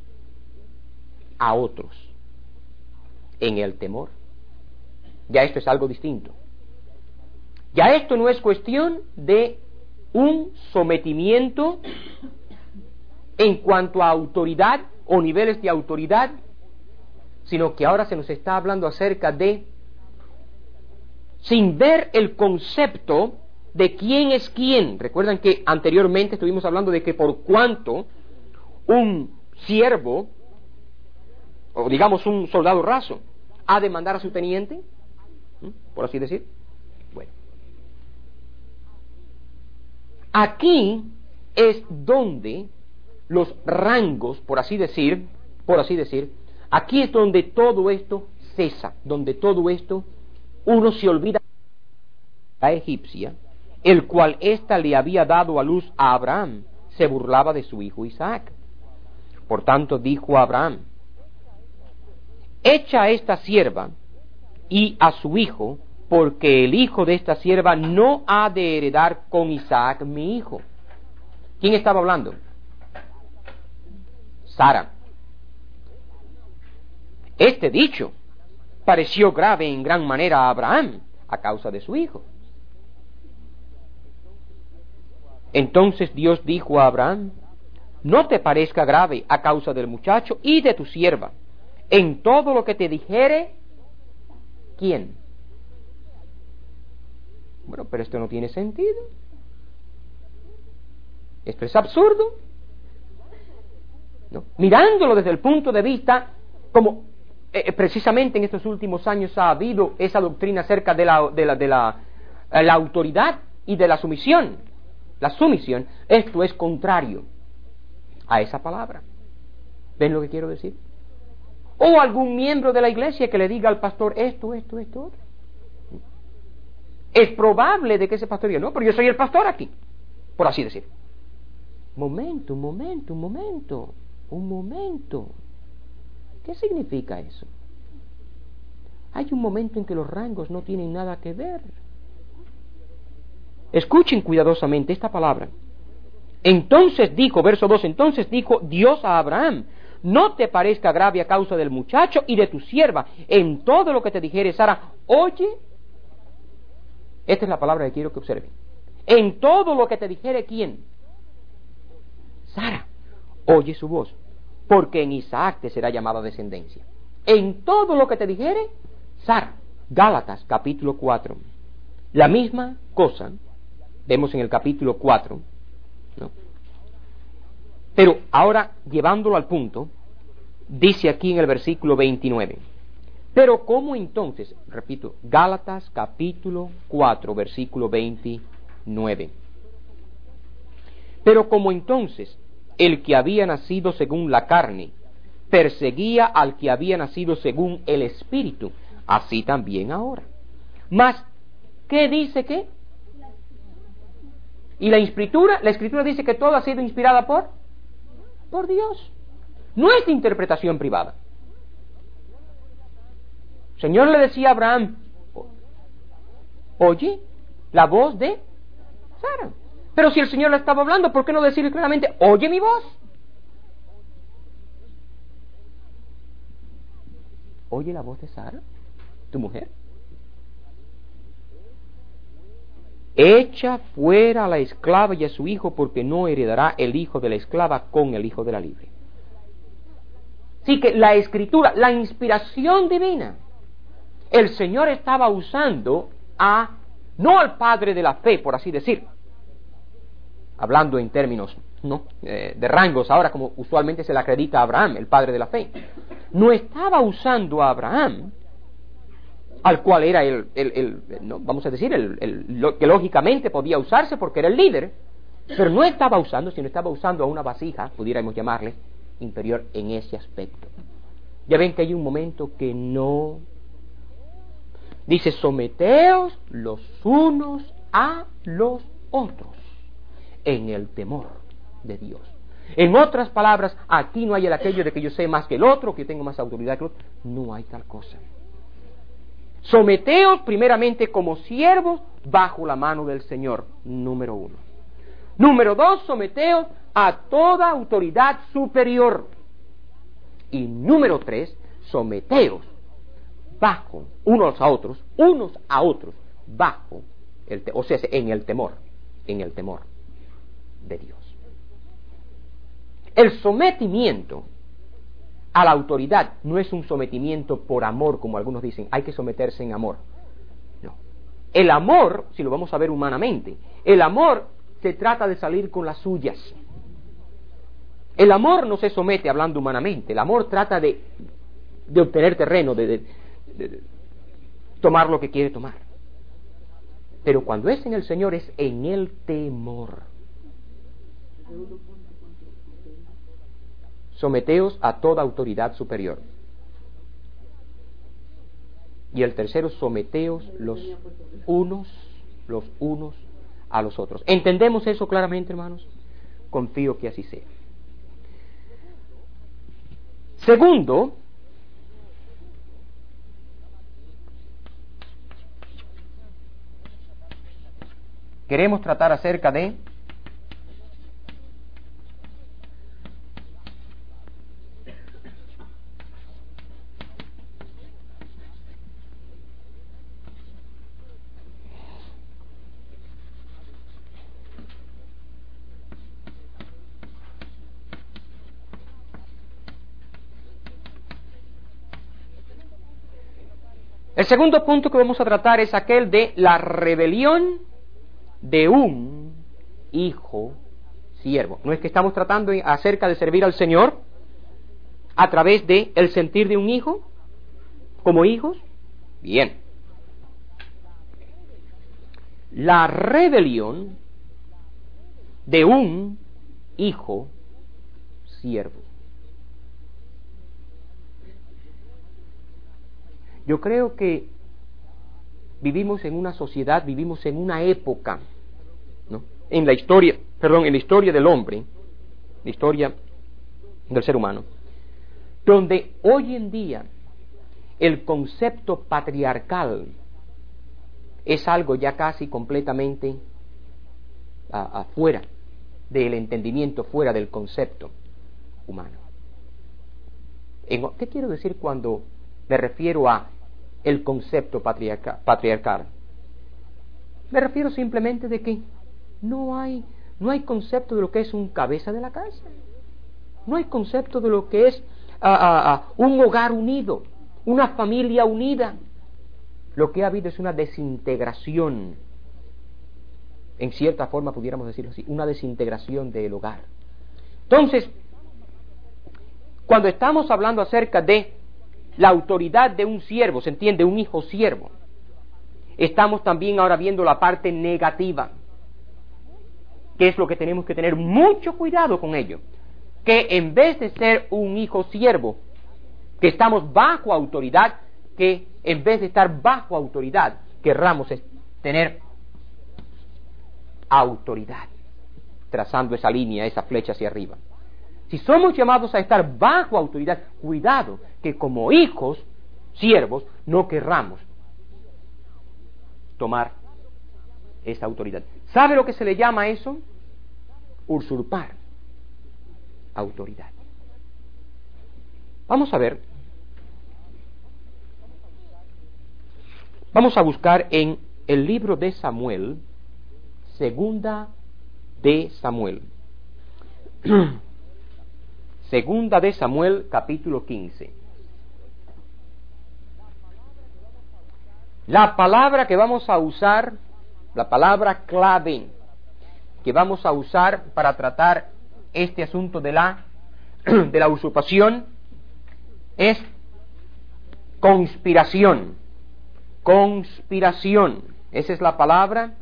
a otros en el temor. Ya esto es algo distinto. Ya esto no es cuestión de un sometimiento en cuanto a autoridad o niveles de autoridad sino que ahora se nos está hablando acerca de, sin ver el concepto de quién es quién. Recuerdan que anteriormente estuvimos hablando de que por cuanto un siervo, o digamos un soldado raso, ha de mandar a su teniente, por así decir. Bueno, aquí es donde los rangos, por así decir, aquí es donde todo esto cesa, donde todo esto uno se olvida de la egipcia, el cual ésta le había dado a luz a Abraham, se burlaba de su hijo Isaac. Por tanto dijo a Abraham: echa a esta sierva y a su hijo, porque el hijo de esta sierva no ha de heredar con Isaac mi hijo. ¿Quién estaba hablando? Sara. Este dicho pareció grave en gran manera a Abraham a causa de su hijo. Entonces Dios dijo a Abraham: no te parezca grave a causa del muchacho y de tu sierva. En todo lo que te dijere, ¿quién? Bueno, pero esto no tiene sentido. Esto es absurdo, ¿no? Mirándolo desde el punto de vista, como precisamente en estos últimos años ha habido esa doctrina acerca de la autoridad y de la sumisión. La sumisión, esto es contrario a esa palabra. ¿Ven lo que quiero decir? O algún miembro de la iglesia que le diga al pastor esto. Es probable de que ese pastor diga: no, pero yo soy el pastor aquí, por así decir. Un momento. ¿Qué significa eso? Hay un momento en que los rangos no tienen nada que ver. Escuchen cuidadosamente esta palabra. Entonces dijo, verso 2, entonces dijo Dios a Abraham: no te parezca grave a causa del muchacho y de tu sierva. En todo lo que te dijere Sara, oye. Esta es la palabra que quiero que observen. En todo lo que te dijere, ¿quién? Sara. Oye su voz, porque en Isaac te será llamada descendencia. En todo lo que te dijere, Sara. Gálatas, capítulo 4. La misma cosa vemos en el capítulo 4, ¿no? Pero ahora, llevándolo al punto, dice aquí en el versículo 29. Pero ¿cómo entonces? Repito, Gálatas capítulo 4, versículo 29. Pero ¿cómo entonces el que había nacido según la carne perseguía al que había nacido según el Espíritu? Así también ahora. Mas, ¿qué dice qué? Y la Escritura dice que todo ha sido inspirada por Dios. No es de interpretación privada. El Señor le decía a Abraham: oye la voz de Sara. Pero si el Señor le estaba hablando, ¿por qué no decirle claramente: oye mi voz? ¿Oye la voz de Sara, tu mujer? Echa fuera a la esclava y a su hijo, porque no heredará el hijo de la esclava con el hijo de la libre. Así que la Escritura, la inspiración divina, el Señor estaba usando no al padre de la fe, por así decir, hablando en términos de rangos, ahora como usualmente se le acredita a Abraham, el padre de la fe. No estaba usando a Abraham, al cual era vamos a decir, lo que lógicamente podía usarse porque era el líder, pero no estaba usando, sino estaba usando a una vasija, pudiéramos llamarle, inferior en ese aspecto. Ya ven que hay un momento que no. Dice: someteos los unos a los otros en el temor de Dios. En otras palabras, aquí no hay el aquello de que yo sé más que el otro, que yo tengo más autoridad que el otro. No hay tal cosa. Someteos primeramente como siervos bajo la mano del Señor, número 1. Número 2, someteos a toda autoridad superior. Y número 3, someteos bajo unos a otros, bajo, en el temor de Dios. El sometimiento a la autoridad no es un sometimiento por amor, como algunos dicen, hay que someterse en amor. No. El amor, si lo vamos a ver humanamente, el amor se trata de salir con las suyas. El amor no se somete hablando humanamente, el amor trata de obtener terreno, de tomar lo que quiere tomar. Pero cuando es en el Señor es en el temor. Someteos a toda autoridad superior. Y el tercero, someteos los unos a los otros. ¿Entendemos eso claramente, hermanos? Confío que así sea. Segundo, queremos tratar acerca de el segundo punto que vamos a tratar es aquel de la rebelión de un hijo siervo. ¿No es que estamos tratando acerca de servir al Señor a través de el sentir de un hijo como hijos? Bien. La rebelión de un hijo siervo. Yo creo que vivimos en una sociedad, vivimos en una época, ¿no? En la historia del hombre, la historia del ser humano, donde hoy en día el concepto patriarcal es algo ya casi completamente afuera del entendimiento, fuera del concepto humano. ¿Qué quiero decir cuando me refiero a el concepto patriarcal? Me refiero simplemente de que no hay concepto de lo que es un cabeza de la casa. No hay concepto de lo que es un hogar unido, una familia unida. Lo que ha habido es una desintegración, en cierta forma pudiéramos decirlo así, una desintegración del hogar. Entonces, cuando estamos hablando acerca de la autoridad de un siervo, se entiende, un hijo siervo, estamos también ahora viendo la parte negativa, que es lo que tenemos que tener mucho cuidado con ello, que en vez de ser un hijo siervo, que estamos bajo autoridad, que en vez de estar bajo autoridad, querramos tener autoridad, trazando esa línea, esa flecha hacia arriba. Si somos llamados a estar bajo autoridad, cuidado que como hijos, siervos, no querramos tomar esa autoridad. ¿Sabe lo que se le llama eso? Usurpar autoridad. Vamos a ver. Vamos a buscar en el libro de Samuel, Segunda de Samuel. Segunda de Samuel, capítulo 15. La palabra que vamos a usar, la palabra clave que vamos a usar para tratar este asunto de la usurpación es conspiración. Conspiración. Esa es la palabra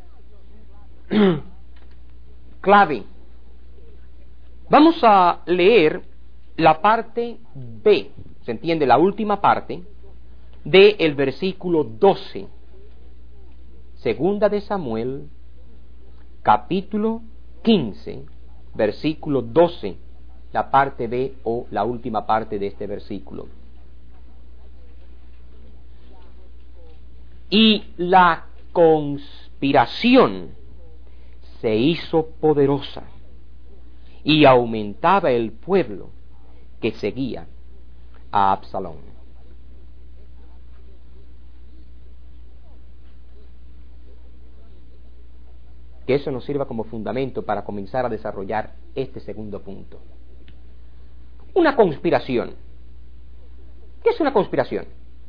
clave. Vamos a leer la parte B, se entiende, la última parte del versículo 12. Segunda de Samuel, capítulo 15, versículo 12, la parte B o la última parte de este versículo. Y la conspiración se hizo poderosa y aumentaba el pueblo que seguía a Absalón. Que eso nos sirva como fundamento para comenzar a desarrollar este segundo punto. Una conspiración. es una conspiración?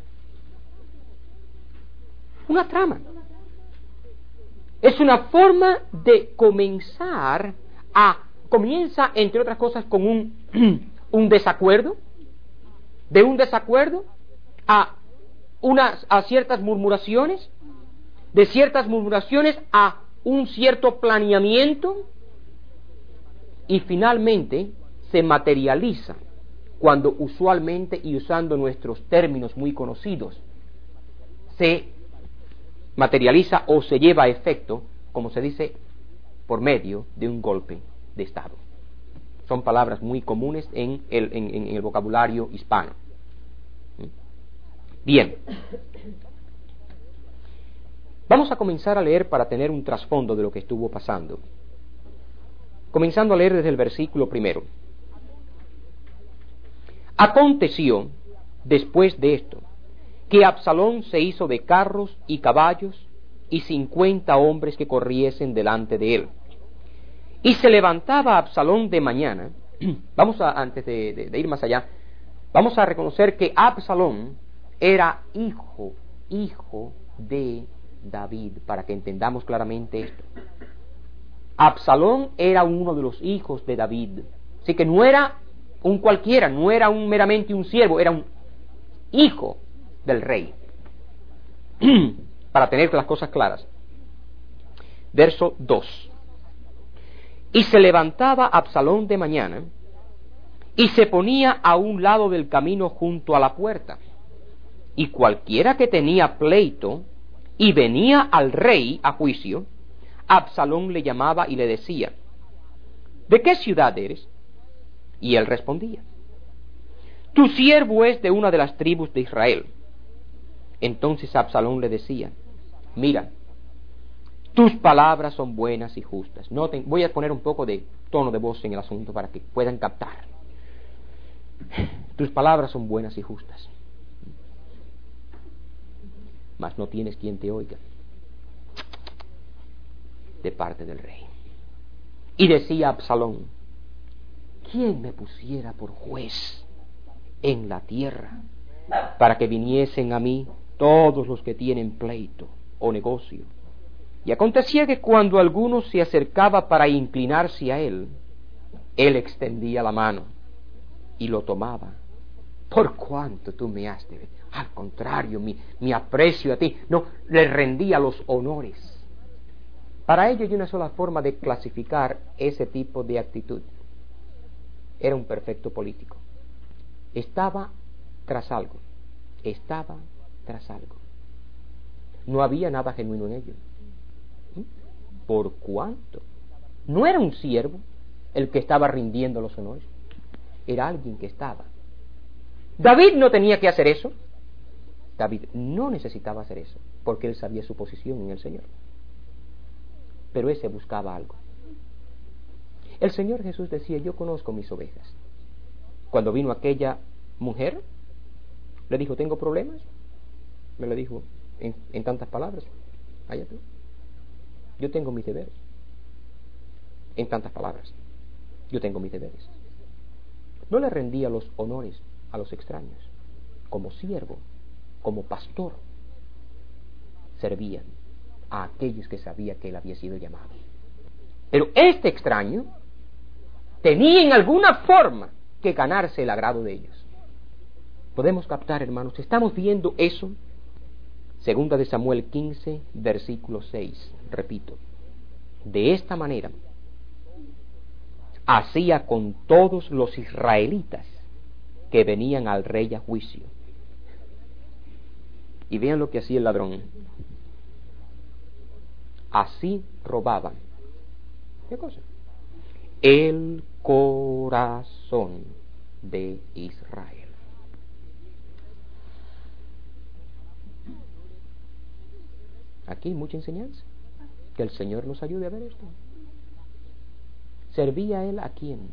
Una trama. Es una forma de comienza, entre otras cosas, con un desacuerdo, de un desacuerdo a ciertas murmuraciones, de ciertas murmuraciones a un cierto planeamiento, y finalmente se materializa cuando usualmente, y usando nuestros términos muy conocidos, se materializa o se lleva a efecto, como se dice, por medio de un golpe de Estado. Son palabras muy comunes en el vocabulario hispano. Bien, vamos a comenzar a leer para tener un trasfondo de lo que estuvo pasando. Comenzando a leer desde el versículo 1. Aconteció, después de esto, que Absalón se hizo de carros y caballos y 50 hombres que corriesen delante de él. Y se levantaba Absalón de mañana. Antes de ir más allá, vamos a reconocer que Absalón era hijo de David, para que entendamos claramente esto. Absalón era uno de los hijos de David, así que no era un cualquiera, no era meramente un siervo, era un hijo del rey. Para tener las cosas claras. Verso 2. Y se levantaba Absalón de mañana y se ponía a un lado del camino junto a la puerta, y cualquiera que tenía pleito y venía al rey a juicio, Absalón le llamaba y le decía: ¿de qué ciudad eres? Y él respondía: tu siervo es de una de las tribus de Israel. Entonces Absalón le decía: mira, tus palabras son buenas y justas. Noten, voy a poner un poco de tono de voz en el asunto para que puedan captar. Tus palabras son buenas y justas, mas no tienes quien te oiga de parte del rey. Y decía Absalón: ¿quién me pusiera por juez en la tierra para que viniesen a mí todos los que tienen pleito o negocio? Y acontecía que cuando alguno se acercaba para inclinarse a él extendía la mano y lo tomaba. ¿Por cuánto tú me has de ver? Al contrario, mi aprecio a ti. No, le rendía los honores. Para ello hay una sola forma de clasificar ese tipo de actitud. Era un perfecto político. Estaba tras algo. No había nada genuino en ello. ¿Por cuánto? No era un siervo el que estaba rindiendo los honores, era alguien que estaba. David no tenía que hacer eso. David no necesitaba hacer eso, porque él sabía su posición en el Señor. Pero ese buscaba algo. El Señor Jesús decía: yo conozco mis ovejas. Cuando vino aquella mujer, le dijo: tengo problemas. Me lo dijo en tantas palabras. Allá tú. Yo tengo mis deberes. En tantas palabras. Yo tengo mis deberes. No le rendía los honores a los extraños. Como siervo, como pastor, servían a aquellos que sabía que él había sido llamado. Pero este extraño tenía en alguna forma que ganarse el agrado de ellos. Podemos captar, hermanos, estamos viendo eso. Segunda de Samuel 15, versículo 6, repito: de esta manera hacía con todos los israelitas que venían al rey a juicio. Y vean lo que hacía el ladrón. Así robaban. ¿Qué cosa? El corazón de Israel. Aquí hay mucha enseñanza. Que el Señor nos ayude a ver esto. ¿Servía él a quién?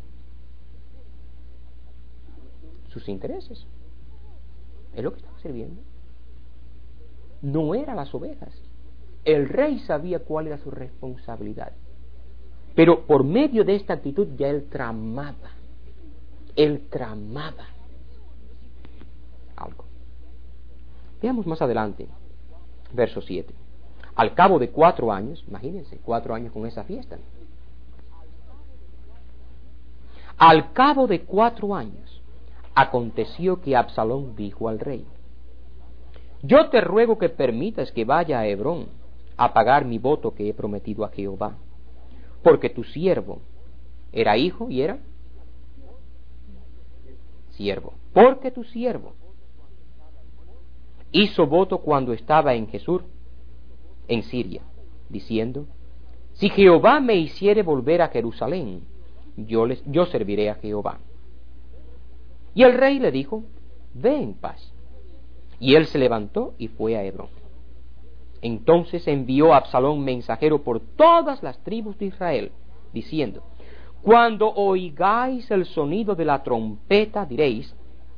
Sus intereses. Es lo que estaba sirviendo. No eran las ovejas. El rey sabía cuál era su responsabilidad. Pero por medio de esta actitud ya él tramaba. Veamos más adelante, verso 7. Al cabo de 4 años, imagínense, 4 años con esa fiesta. Al cabo de 4 años, aconteció que Absalón dijo al rey: yo te ruego que permitas que vaya a Hebrón a pagar mi voto que he prometido a Jehová, porque tu siervo era hijo y era siervo, porque tu siervo hizo voto cuando estaba en Jesús, en Siria, diciendo: si Jehová me hiciere volver a Jerusalén, yo serviré a Jehová. Y el rey le dijo: ve en paz. Y él se levantó y fue a Hebrón. Entonces envió a Absalón mensajero por todas las tribus de Israel, diciendo: cuando oigáis el sonido de la trompeta, diréis: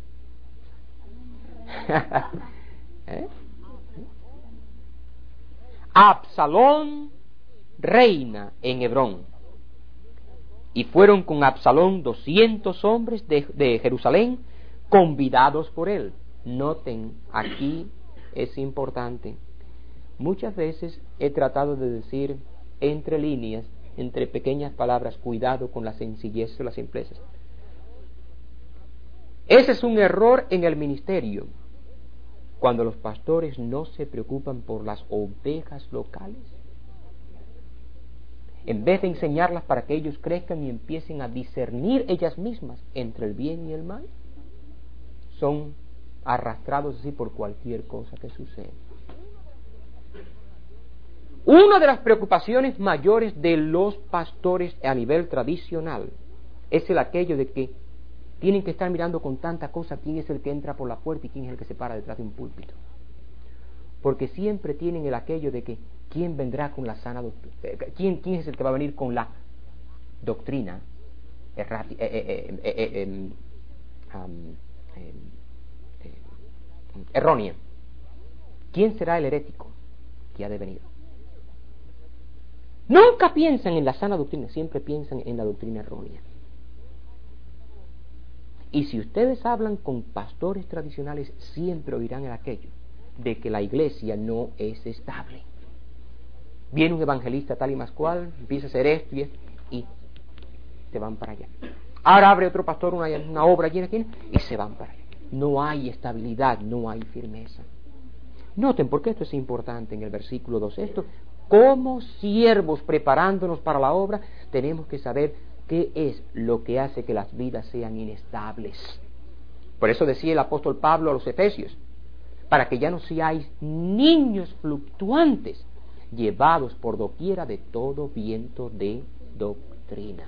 Absalón reina en Hebrón. Y fueron con Absalón 200 hombres de Jerusalén, convidados por él. Noten, aquí es importante. Muchas veces he tratado de decir entre líneas, entre pequeñas palabras, cuidado con la sencillez o la simpleza. Ese es un error en el ministerio, cuando los pastores no se preocupan por las ovejas locales. En vez de enseñarlas para que ellos crezcan y empiecen a discernir ellas mismas entre el bien y el mal, son arrastrados así por cualquier cosa que suceda. Una de las preocupaciones mayores de los pastores a nivel tradicional es el aquello de que tienen que estar mirando con tanta cosa quién es el que entra por la puerta y quién es el que se para detrás de un púlpito. Porque siempre tienen el aquello de que quién vendrá con la sana doctrina, quién es el que va a venir con la doctrina errónea. ¿Quién será el herético que ha de venir? Nunca piensan en la sana doctrina, siempre piensan en la doctrina errónea. Y si ustedes hablan con pastores tradicionales, siempre oirán el aquello de que la iglesia no es estable. Viene un evangelista tal y más cual, empieza a hacer esto y se van para allá. Ahora abre otro pastor una obra llena y se van para allá. No hay estabilidad, no hay firmeza. Noten por qué esto es importante en el versículo 2. Esto, como siervos preparándonos para la obra, tenemos que saber qué es lo que hace que las vidas sean inestables. Por eso decía el apóstol Pablo a los Efesios: para que ya no seáis niños fluctuantes, llevados por doquiera de todo viento de doctrina.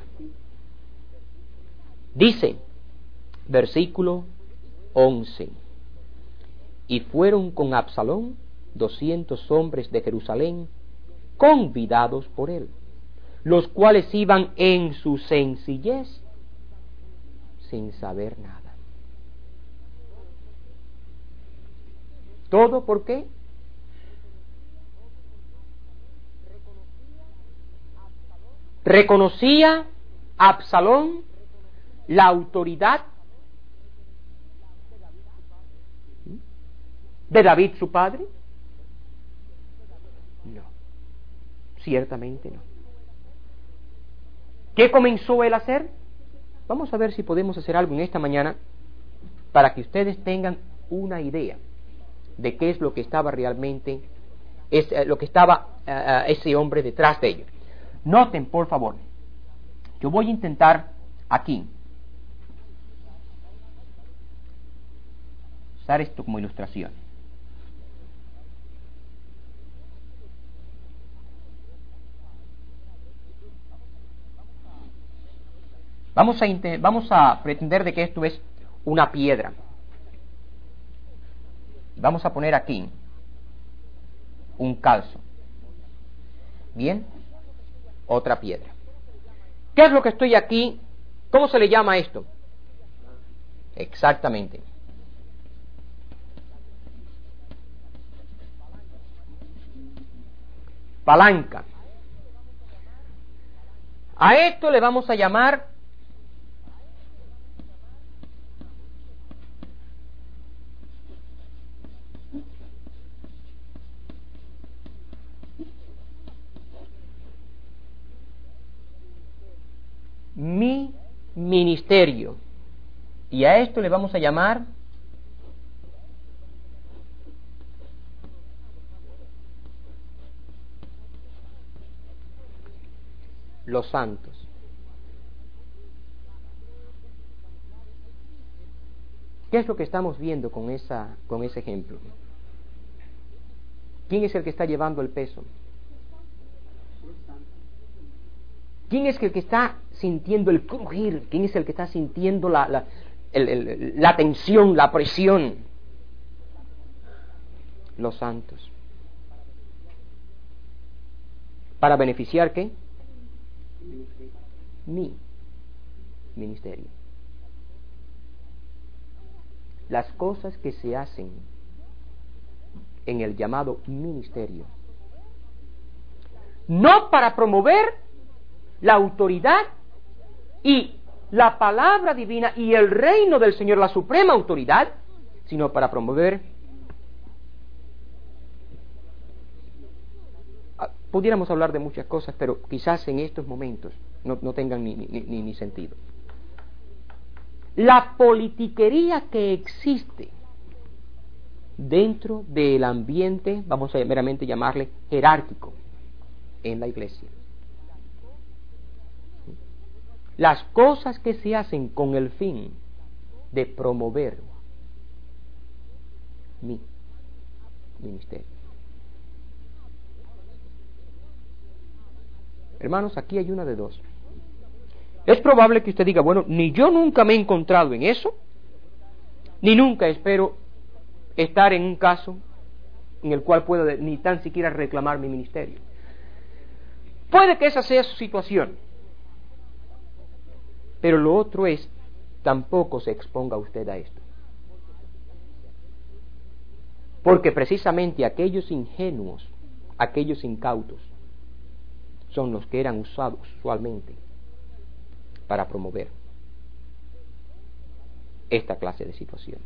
Dice, versículo 11: y fueron con Absalón 200 hombres de Jerusalén, convidados por él, los cuales iban en su sencillez, sin saber nada. ¿Todo por qué? ¿Reconocía Absalón la autoridad de David su padre? No, ciertamente no. ¿Qué comenzó él a hacer? Vamos a ver si podemos hacer algo en esta mañana para que ustedes tengan una idea de qué es lo que estaba realmente, lo que estaba ese hombre detrás de ellos. Noten, por favor, yo voy a intentar aquí usar esto como ilustración. Vamos a pretender de que esto es una piedra. Vamos a poner aquí un calzo. Bien, otra piedra. ¿Qué es lo que estoy aquí? ¿Cómo se le llama esto? Exactamente. Palanca. A esto le vamos a llamar ministerio. Y a esto le vamos a llamar los santos. ¿Qué es lo que estamos viendo con ese ejemplo? ¿Quién es el que está llevando el peso? ¿Quién es el que está sintiendo el crujir? ¿Quién es el que está sintiendo la tensión, la presión? Los santos. ¿Para beneficiar qué? Mi ministerio. Las cosas que se hacen en el llamado ministerio, no para promover la autoridad y la palabra divina y el reino del Señor, la suprema autoridad, sino para promover, pudiéramos hablar de muchas cosas, pero quizás en estos momentos no tengan ni sentido. La politiquería que existe dentro del ambiente, vamos a meramente llamarle jerárquico, en la iglesia. Las cosas que se hacen con el fin de promover mi ministerio. Hermanos, aquí hay una de dos. Es probable que usted diga, bueno, ni yo nunca me he encontrado en eso, ni nunca espero estar en un caso en el cual pueda ni tan siquiera reclamar mi ministerio. Puede que esa sea su situación, pero lo otro es, tampoco se exponga usted a esto. Porque precisamente aquellos ingenuos, aquellos incautos, son los que eran usados usualmente para promover esta clase de situación.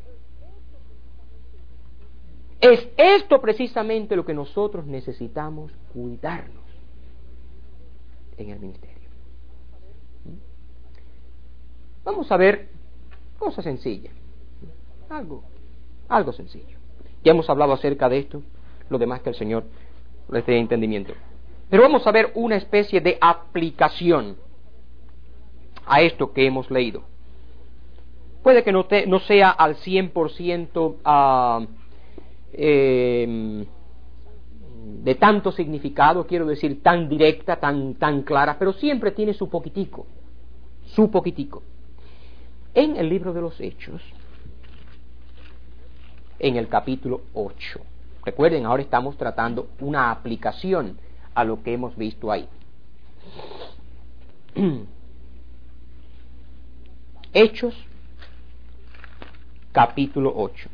Es esto precisamente lo que nosotros necesitamos cuidarnos en el ministerio. Vamos a ver cosas sencillas, algo sencillo. Ya hemos hablado acerca de esto, lo demás que el Señor les dé entendimiento. Pero vamos a ver una especie de aplicación a esto que hemos leído. Puede que no sea al 100% de tanto significado, quiero decir, tan directa, tan clara, pero siempre tiene su poquitico. En el libro de los Hechos, en el capítulo 8, recuerden, ahora estamos tratando una aplicación a lo que hemos visto ahí. Hechos, capítulo 8.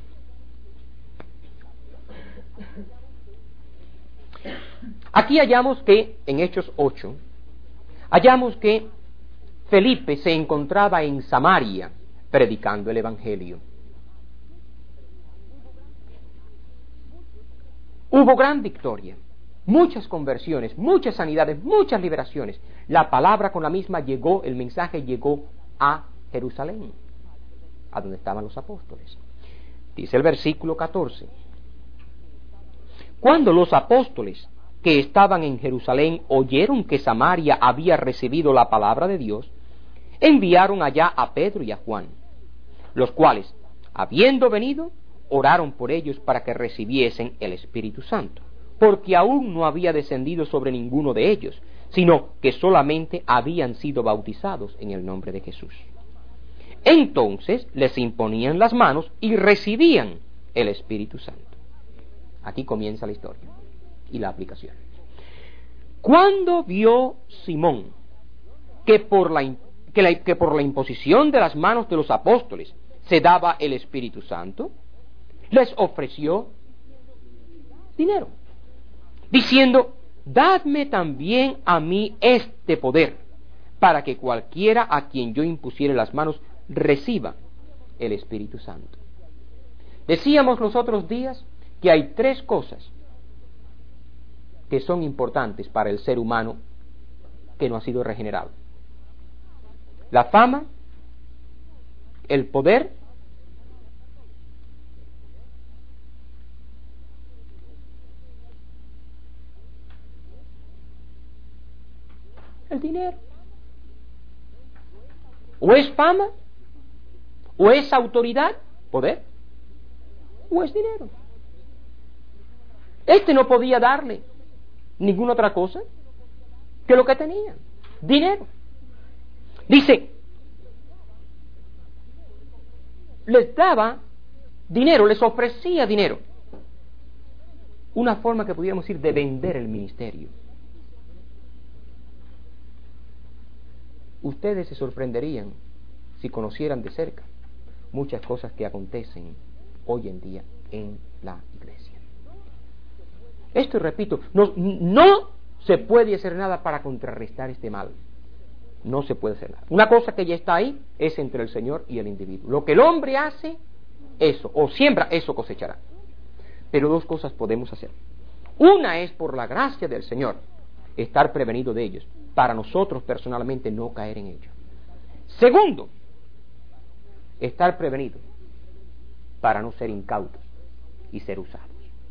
Aquí hallamos que, en Hechos 8, hallamos que Felipe se encontraba en Samaria predicando el Evangelio. Hubo gran victoria, muchas conversiones, muchas sanidades, muchas liberaciones. La palabra con la misma llegó, el mensaje llegó a Jerusalén, a donde estaban los apóstoles. Dice el versículo 14: cuando los apóstoles que estaban en Jerusalén oyeron que Samaria había recibido la palabra de Dios, enviaron allá a Pedro y a Juan, los cuales, habiendo venido, oraron por ellos para que recibiesen el Espíritu Santo, porque aún no había descendido sobre ninguno de ellos, sino que solamente habían sido bautizados en el nombre de Jesús. Entonces les imponían las manos y recibían el Espíritu Santo. Aquí comienza la historia y la aplicación. Cuando vio Simón que por la imposición de las manos de los apóstoles se daba el Espíritu Santo, les ofreció dinero, diciendo: dadme también a mí este poder, para que cualquiera a quien yo impusiere las manos reciba el Espíritu Santo. Decíamos los otros días que hay tres cosas que son importantes para el ser humano que no ha sido regenerado: la fama, el poder, el dinero. O es fama, o es autoridad, poder, o es dinero. Este no podía darle ninguna otra cosa que lo que tenía, dinero. Dice, les daba dinero, les ofrecía dinero. Una forma que pudiéramos decir de vender el ministerio. Ustedes se sorprenderían si conocieran de cerca muchas cosas que acontecen hoy en día en la iglesia. Esto, repito, no se puede hacer nada para contrarrestar este mal. No se puede hacer nada. Una cosa que ya está ahí es entre el Señor y el individuo. Lo que el hombre hace, eso, o siembra, eso cosechará. Pero dos cosas podemos hacer. Una es, por la gracia del Señor, estar prevenido de ellos, para nosotros personalmente no caer en ellos. Segundo, estar prevenido para no ser incautos y ser usados.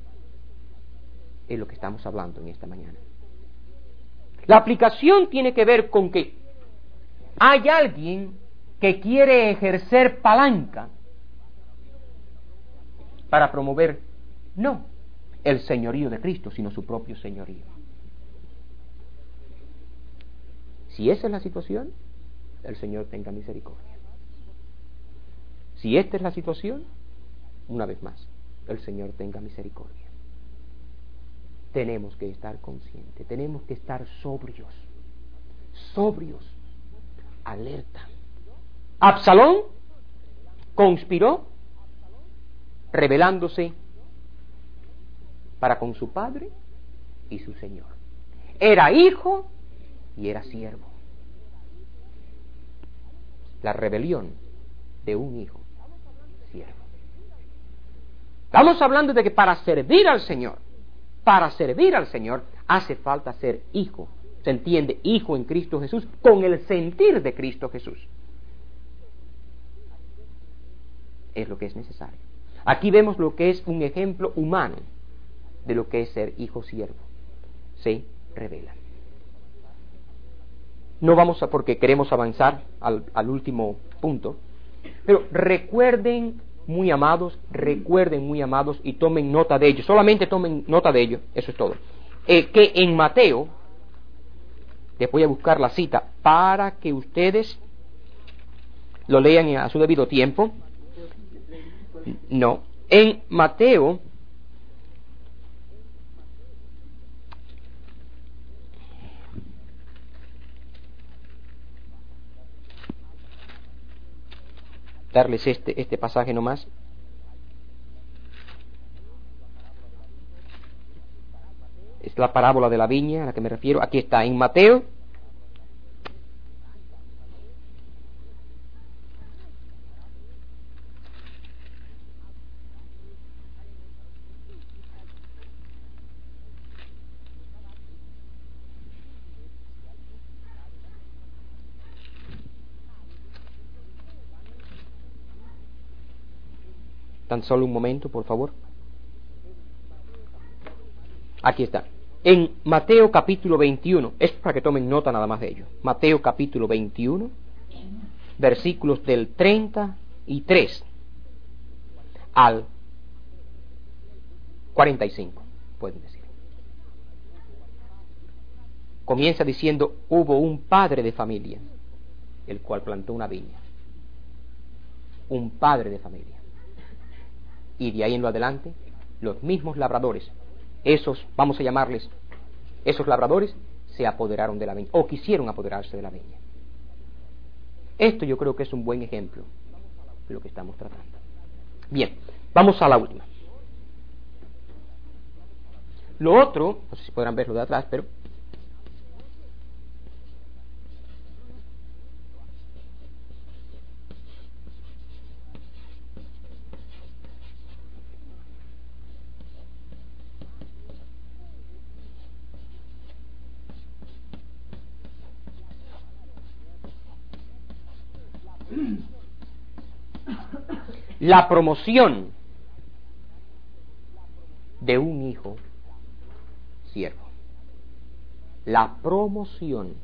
Es lo que estamos hablando en esta mañana. La aplicación tiene que ver con que hay alguien que quiere ejercer palanca para promover, no el señorío de Cristo, sino su propio señorío. Si esa es la situación, el Señor tenga misericordia. Si esta es la situación, una vez más, el Señor tenga misericordia. Tenemos que estar conscientes, tenemos que estar sobrios, alerta. Absalón conspiró, rebelándose para con su padre y su señor. Era hijo y era siervo. La rebelión de un hijo siervo. Estamos hablando de que para servir al Señor hace falta ser hijo. Se entiende hijo en Cristo Jesús con el sentir de Cristo Jesús. Es lo que es necesario. Aquí vemos lo que es un ejemplo humano de lo que es ser hijo siervo. Se revela. No vamos a, porque queremos avanzar al último punto, pero recuerden muy amados, y tomen nota de ello, solamente tomen nota de ello, eso es todo, que en Mateo, les voy a buscar la cita para que ustedes lo lean a su debido tiempo. No, en Mateo darles este pasaje nomás. Es la parábola de la viña a la que me refiero. Aquí está, en Mateo. Tan solo un momento, por favor. Aquí está. En Mateo capítulo 21, es para que tomen nota nada más de ello. Mateo capítulo 21, versículos del 33 al 45, pueden decir. Comienza diciendo, hubo un padre de familia, el cual plantó una viña. Un padre de familia. Y de ahí en lo adelante, los mismos labradores, esos, vamos a llamarles, esos labradores, se apoderaron de la viña, o quisieron apoderarse de la viña. Esto yo creo que es un buen ejemplo de lo que estamos tratando. Bien, vamos a la última. Lo otro, no sé si podrán verlo de atrás, pero la promoción de un hijo siervo. La promoción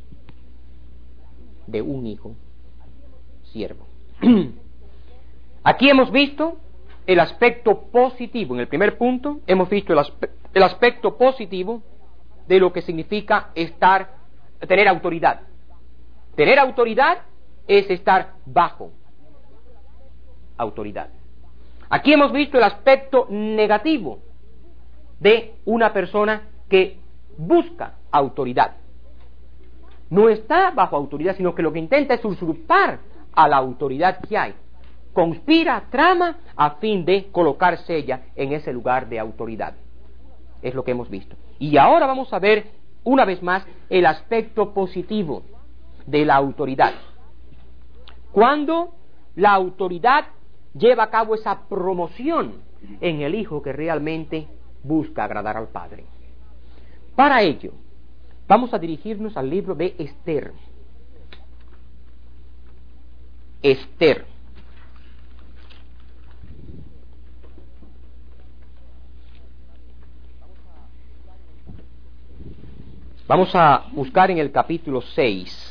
de un hijo siervo. Aquí hemos visto el aspecto positivo. En el primer punto hemos visto el aspecto positivo de lo que significa tener autoridad. Tener autoridad es estar bajo autoridad. Aquí hemos visto el aspecto negativo de una persona que busca autoridad. No está bajo autoridad, sino que lo que intenta es usurpar a la autoridad que hay. Conspira, trama a fin de colocarse ella en ese lugar de autoridad. Es lo que hemos visto. Y ahora vamos a ver una vez más el aspecto positivo de la autoridad. Cuando la autoridad lleva a cabo esa promoción en el hijo que realmente busca agradar al Padre. Para ello, vamos a dirigirnos al libro de Esther. Esther. Vamos a buscar en el capítulo 6.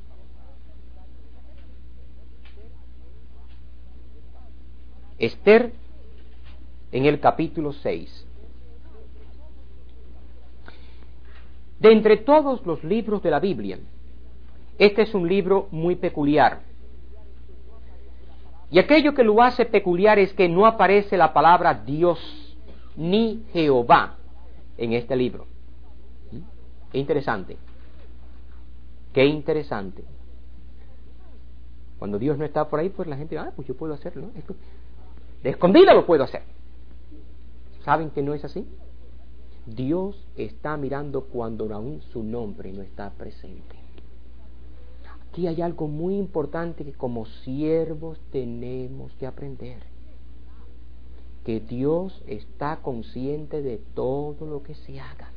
Esther en el capítulo 6. De entre todos los libros de la Biblia, este es un libro muy peculiar. Y aquello que lo hace peculiar es que no aparece la palabra Dios ni Jehová en este libro. Qué interesante. Qué interesante. Cuando Dios no está por ahí, pues la gente, pues yo puedo hacerlo, ¿no? De escondida lo puedo hacer. ¿Saben que no es así? Dios está mirando cuando aún su nombre no está presente. Aquí hay algo muy importante que como siervos tenemos que aprender. Que Dios está consciente de todo lo que se haga.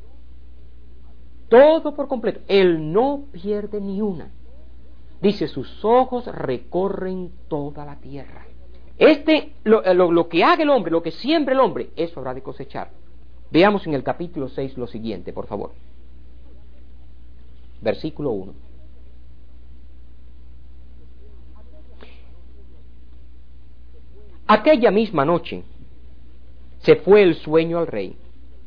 Todo por completo. Él no pierde ni una. Dice, sus ojos recorren toda la tierra. Lo que haga el hombre, lo que siembre el hombre, eso habrá de cosechar. Veamos en el capítulo 6 lo siguiente, por favor. Versículo 1. Aquella misma noche se fue el sueño al rey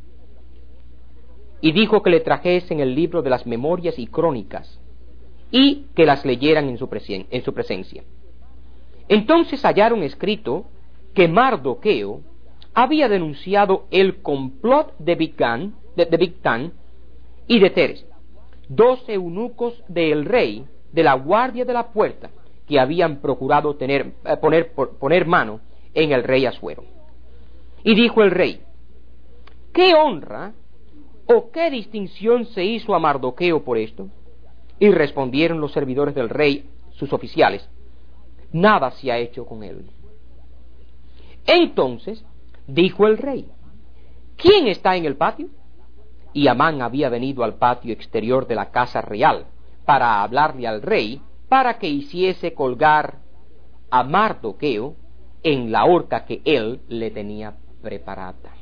y dijo que le trajesen el libro de las memorias y crónicas y que las leyeran en su presencia. Entonces hallaron escrito que Mardoqueo había denunciado el complot de Bigtán y de Teres, 2 eunucos del rey de la guardia de la puerta, que habían procurado poner mano en el rey Asuero. Y dijo el rey, ¿qué honra o qué distinción se hizo a Mardoqueo por esto? Y respondieron los servidores del rey, sus oficiales, nada se ha hecho con él. Entonces dijo el rey, ¿quién está en el patio? Y Amán había venido al patio exterior de la casa real para hablarle al rey para que hiciese colgar a Mardoqueo en la horca que él le tenía preparada.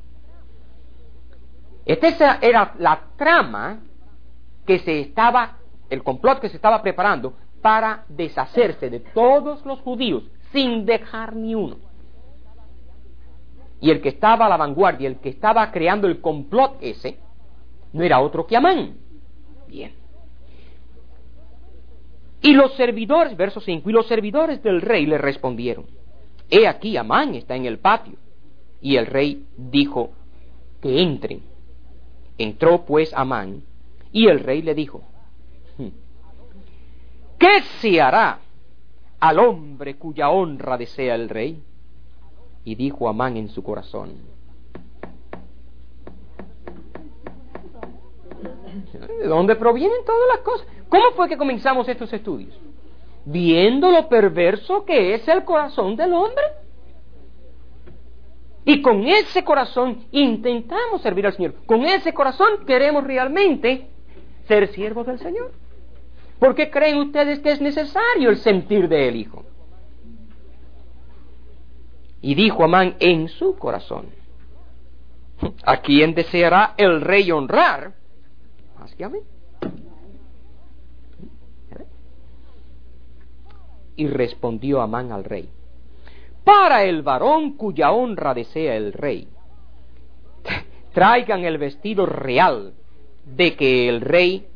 Esta era la trama el complot que se estaba preparando para deshacerse de todos los judíos sin dejar ni uno. Y el que estaba a la vanguardia, el que estaba creando el complot ese, no era otro que Amán. Bien. Y los servidores, verso 5, y los servidores del rey le respondieron, he aquí Amán está en el patio. Y el rey dijo que entren. Entró pues Amán, y el rey le dijo, ¿qué se hará al hombre cuya honra desea el rey? Y dijo Amán en su corazón, ¿de dónde provienen todas las cosas? ¿Cómo fue que comenzamos estos estudios? Viendo lo perverso que es el corazón del hombre. Y con ese corazón intentamos servir al Señor. Con ese corazón queremos realmente ser siervos del Señor. ¿Por qué creen ustedes que es necesario el sentir del Hijo? Y dijo Amán en su corazón: ¿a quién deseará el rey honrar más que a mí? Y respondió Amán al rey: para el varón cuya honra desea el rey, traigan el vestido real de que el rey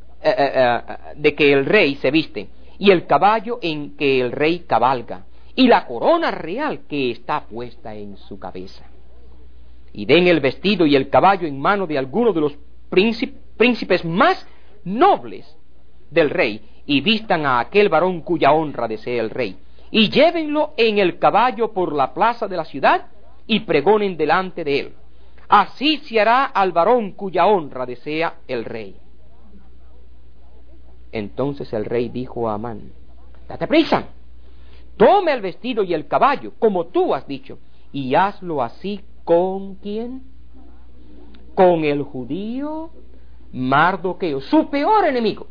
se viste, y el caballo en que el rey cabalga, y la corona real que está puesta en su cabeza. Y den el vestido y el caballo en mano de alguno de los príncipes más nobles del rey, y vistan a aquel varón cuya honra desea el rey, y llévenlo en el caballo por la plaza de la ciudad, y pregonen delante de él: así se hará al varón cuya honra desea el rey. Entonces el rey dijo a Amán: date prisa, toma el vestido y el caballo, como tú has dicho, y hazlo así. ¿Con quién? Con el judío Mardoqueo, su peor enemigo.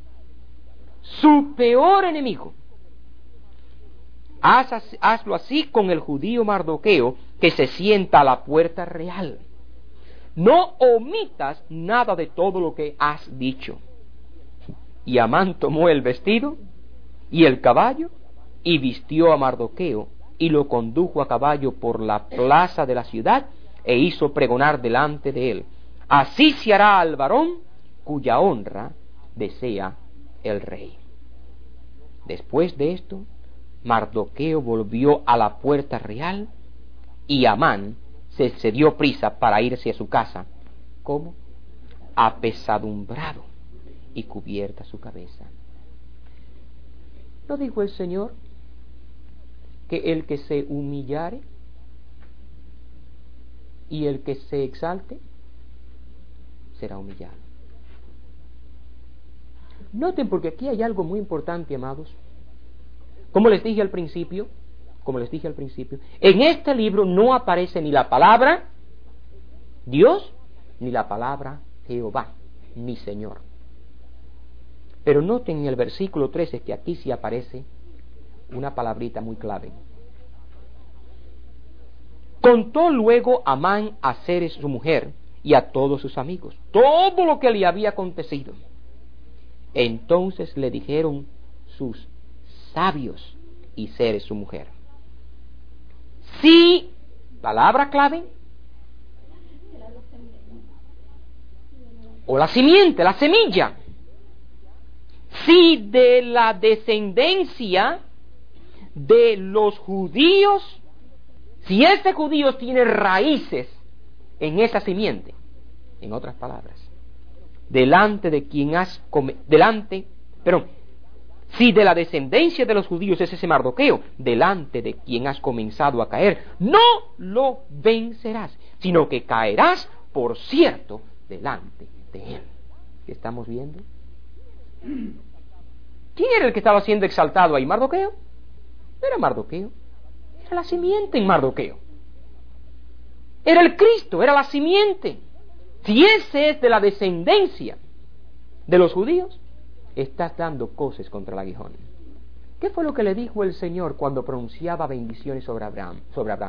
Su peor enemigo. Hazlo así con el judío Mardoqueo, que se sienta a la puerta real. No omitas nada de todo lo que has dicho. Y Amán tomó el vestido y el caballo, y vistió a Mardoqueo, y lo condujo a caballo por la plaza de la ciudad, e hizo pregonar delante de él: así se hará al varón cuya honra desea el rey. Después de esto, Mardoqueo volvió a la puerta real, y Amán se dio prisa para irse a su casa. ¿Cómo? Apesadumbrado y cubierta su cabeza. ¿No dijo el Señor que el que se humillare y el que se exalte será humillado? Noten, porque aquí hay algo muy importante, amados. Como les dije al principio, en este libro no aparece ni la palabra Dios, ni la palabra Jehová, ni Señor. Pero noten en el versículo 13 que aquí sí aparece una palabrita muy clave. Contó luego Amán a Zeres su mujer y a todos sus amigos todo lo que le había acontecido. Entonces le dijeron sus sabios y Zeres su mujer: sí, palabra clave, o la simiente, la semilla, si de la descendencia de los judíos, si ese judío tiene raíces en esa simiente, en otras palabras, si de la descendencia de los judíos es ese Mardoqueo, delante de quien has comenzado a caer, no lo vencerás, sino que caerás, por cierto, delante de él. ¿Qué estamos viendo? ¿Quién era el que estaba siendo exaltado ahí? ¿Mardoqueo? No era Mardoqueo, era la simiente en Mardoqueo. Era el Cristo, era la simiente. Si ese es de la descendencia de los judíos, estás dando coces contra el aguijón. ¿Qué fue lo que le dijo el Señor cuando pronunciaba bendiciones sobre Abraham?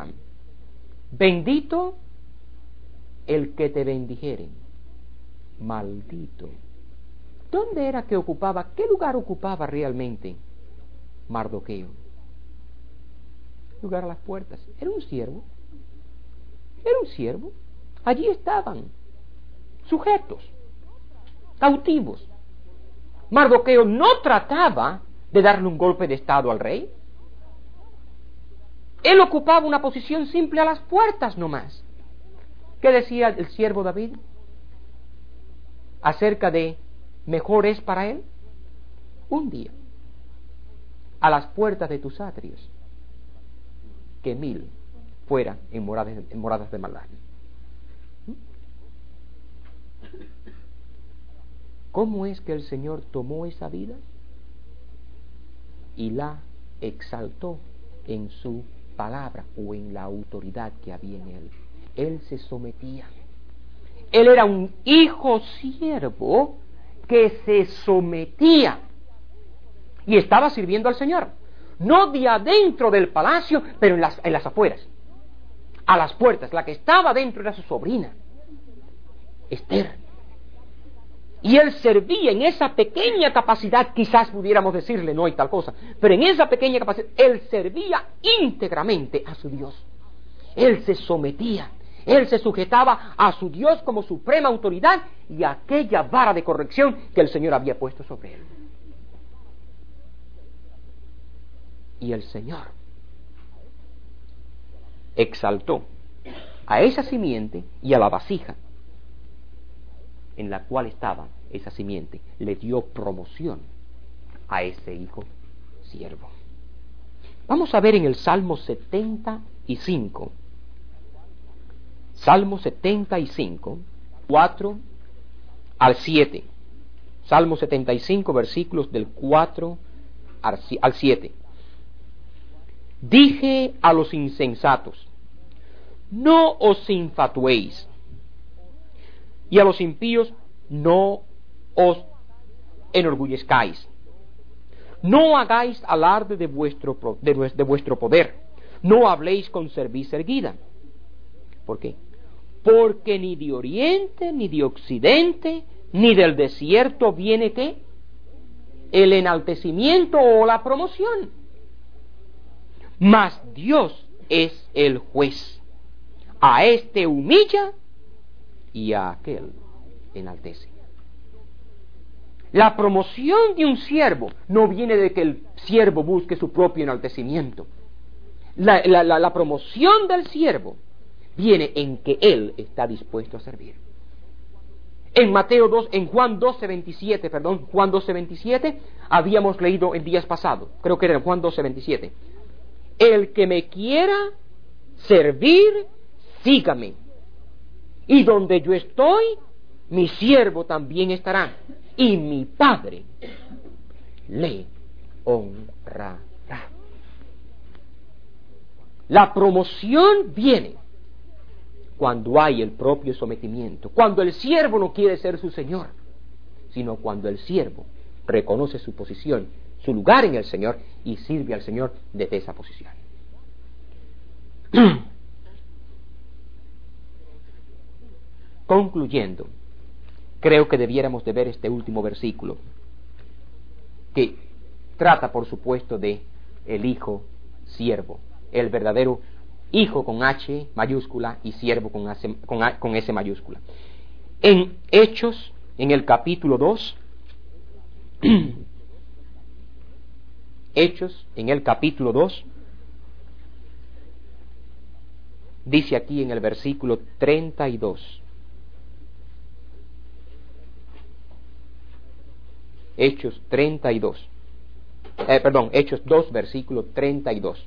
Bendito el que te bendijere, maldito. ¿Dónde era que ocupaba? ¿Qué lugar ocupaba realmente Mardoqueo? Lugar a las puertas. Era un siervo. Allí estaban sujetos, cautivos. Mardoqueo no trataba de darle un golpe de estado al rey. Él ocupaba una posición simple a las puertas nomás. ¿Qué decía el siervo David acerca de mejor es para él un día a las puertas de tus atrios que 1000 fuera en moradas de maldad? ¿Cómo es que el Señor tomó esa vida y la exaltó en su palabra o en la autoridad que había en él? Él se sometía. Él era un hijo siervo que se sometía y estaba sirviendo al Señor, no de adentro del palacio, pero en las afueras. a las puertas. La que estaba dentro era su sobrina, Esther. Y él servía en esa pequeña capacidad, quizás pudiéramos decirle no hay tal cosa, pero en esa pequeña capacidad, él servía íntegramente a su Dios. Él se sometía, él se sujetaba a su Dios como suprema autoridad y a aquella vara de corrección que el Señor había puesto sobre él. Y el Señor exaltó a esa simiente y a la vasija en la cual estaba esa simiente, le dio promoción a ese hijo siervo. Vamos a ver en el Salmo 75, Salmo 75, 4 al 7. Salmo 75, versículos del 4 al 7. Dije a los insensatos, no os infatuéis, y a los impíos, no os enorgullezcáis. No hagáis alarde de vuestro poder, no habléis con cerviz erguida. ¿Por qué? Porque ni de oriente, ni de occidente, ni del desierto viene ¿qué? El enaltecimiento o la promoción. Mas Dios es el juez. A este humilla y a aquel enaltece. La promoción de un siervo no viene de que el siervo busque su propio enaltecimiento. La promoción del siervo viene en que él está dispuesto a servir. En Juan 12:27, habíamos leído en días pasados, creo que era en Juan 12:27. El que me quiera servir, sígame. Y donde yo estoy, mi siervo también estará. Y mi Padre le honrará. La promoción viene cuando hay el propio sometimiento, cuando el siervo no quiere ser su señor, sino cuando el siervo reconoce su posición, su lugar en el Señor y sirve al Señor desde esa posición. Concluyendo, creo que debiéramos de ver este último versículo, que trata, por supuesto, de el hijo siervo, el verdadero hijo con H mayúscula y siervo con S mayúscula. En Hechos, en el capítulo 2, Hechos, en el capítulo 2, dice aquí en el versículo 32, Hechos 2, versículo 32.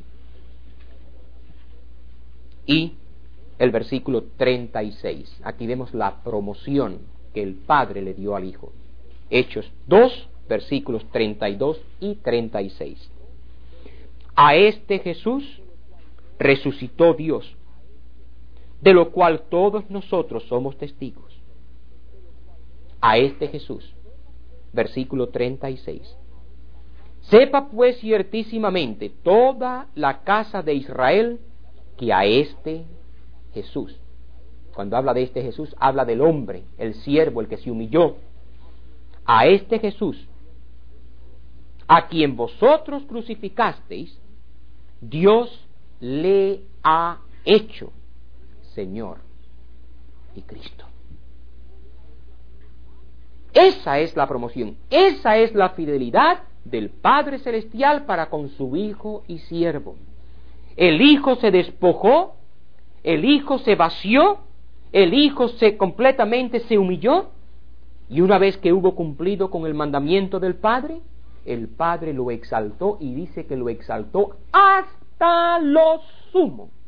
Y el versículo 36. Aquí vemos la promoción que el Padre le dio al Hijo. Hechos 2, versículos 32 y 36. A este Jesús resucitó Dios, de lo cual todos nosotros somos testigos. A este Jesús. Versículo 36. Sepa pues ciertísimamente toda la casa de Israel que a este Jesús, cuando habla de este Jesús, habla del hombre, el siervo, el que se humilló. A este Jesús, a quien vosotros crucificasteis, Dios le ha hecho Señor y Cristo. Esa es la promoción, esa es la fidelidad del Padre Celestial para con su Hijo y siervo. El Hijo se despojó, el Hijo se vació, el Hijo completamente se humilló, y una vez que hubo cumplido con el mandamiento del Padre, el Padre lo exaltó, y dice que lo exaltó hasta lo sumo.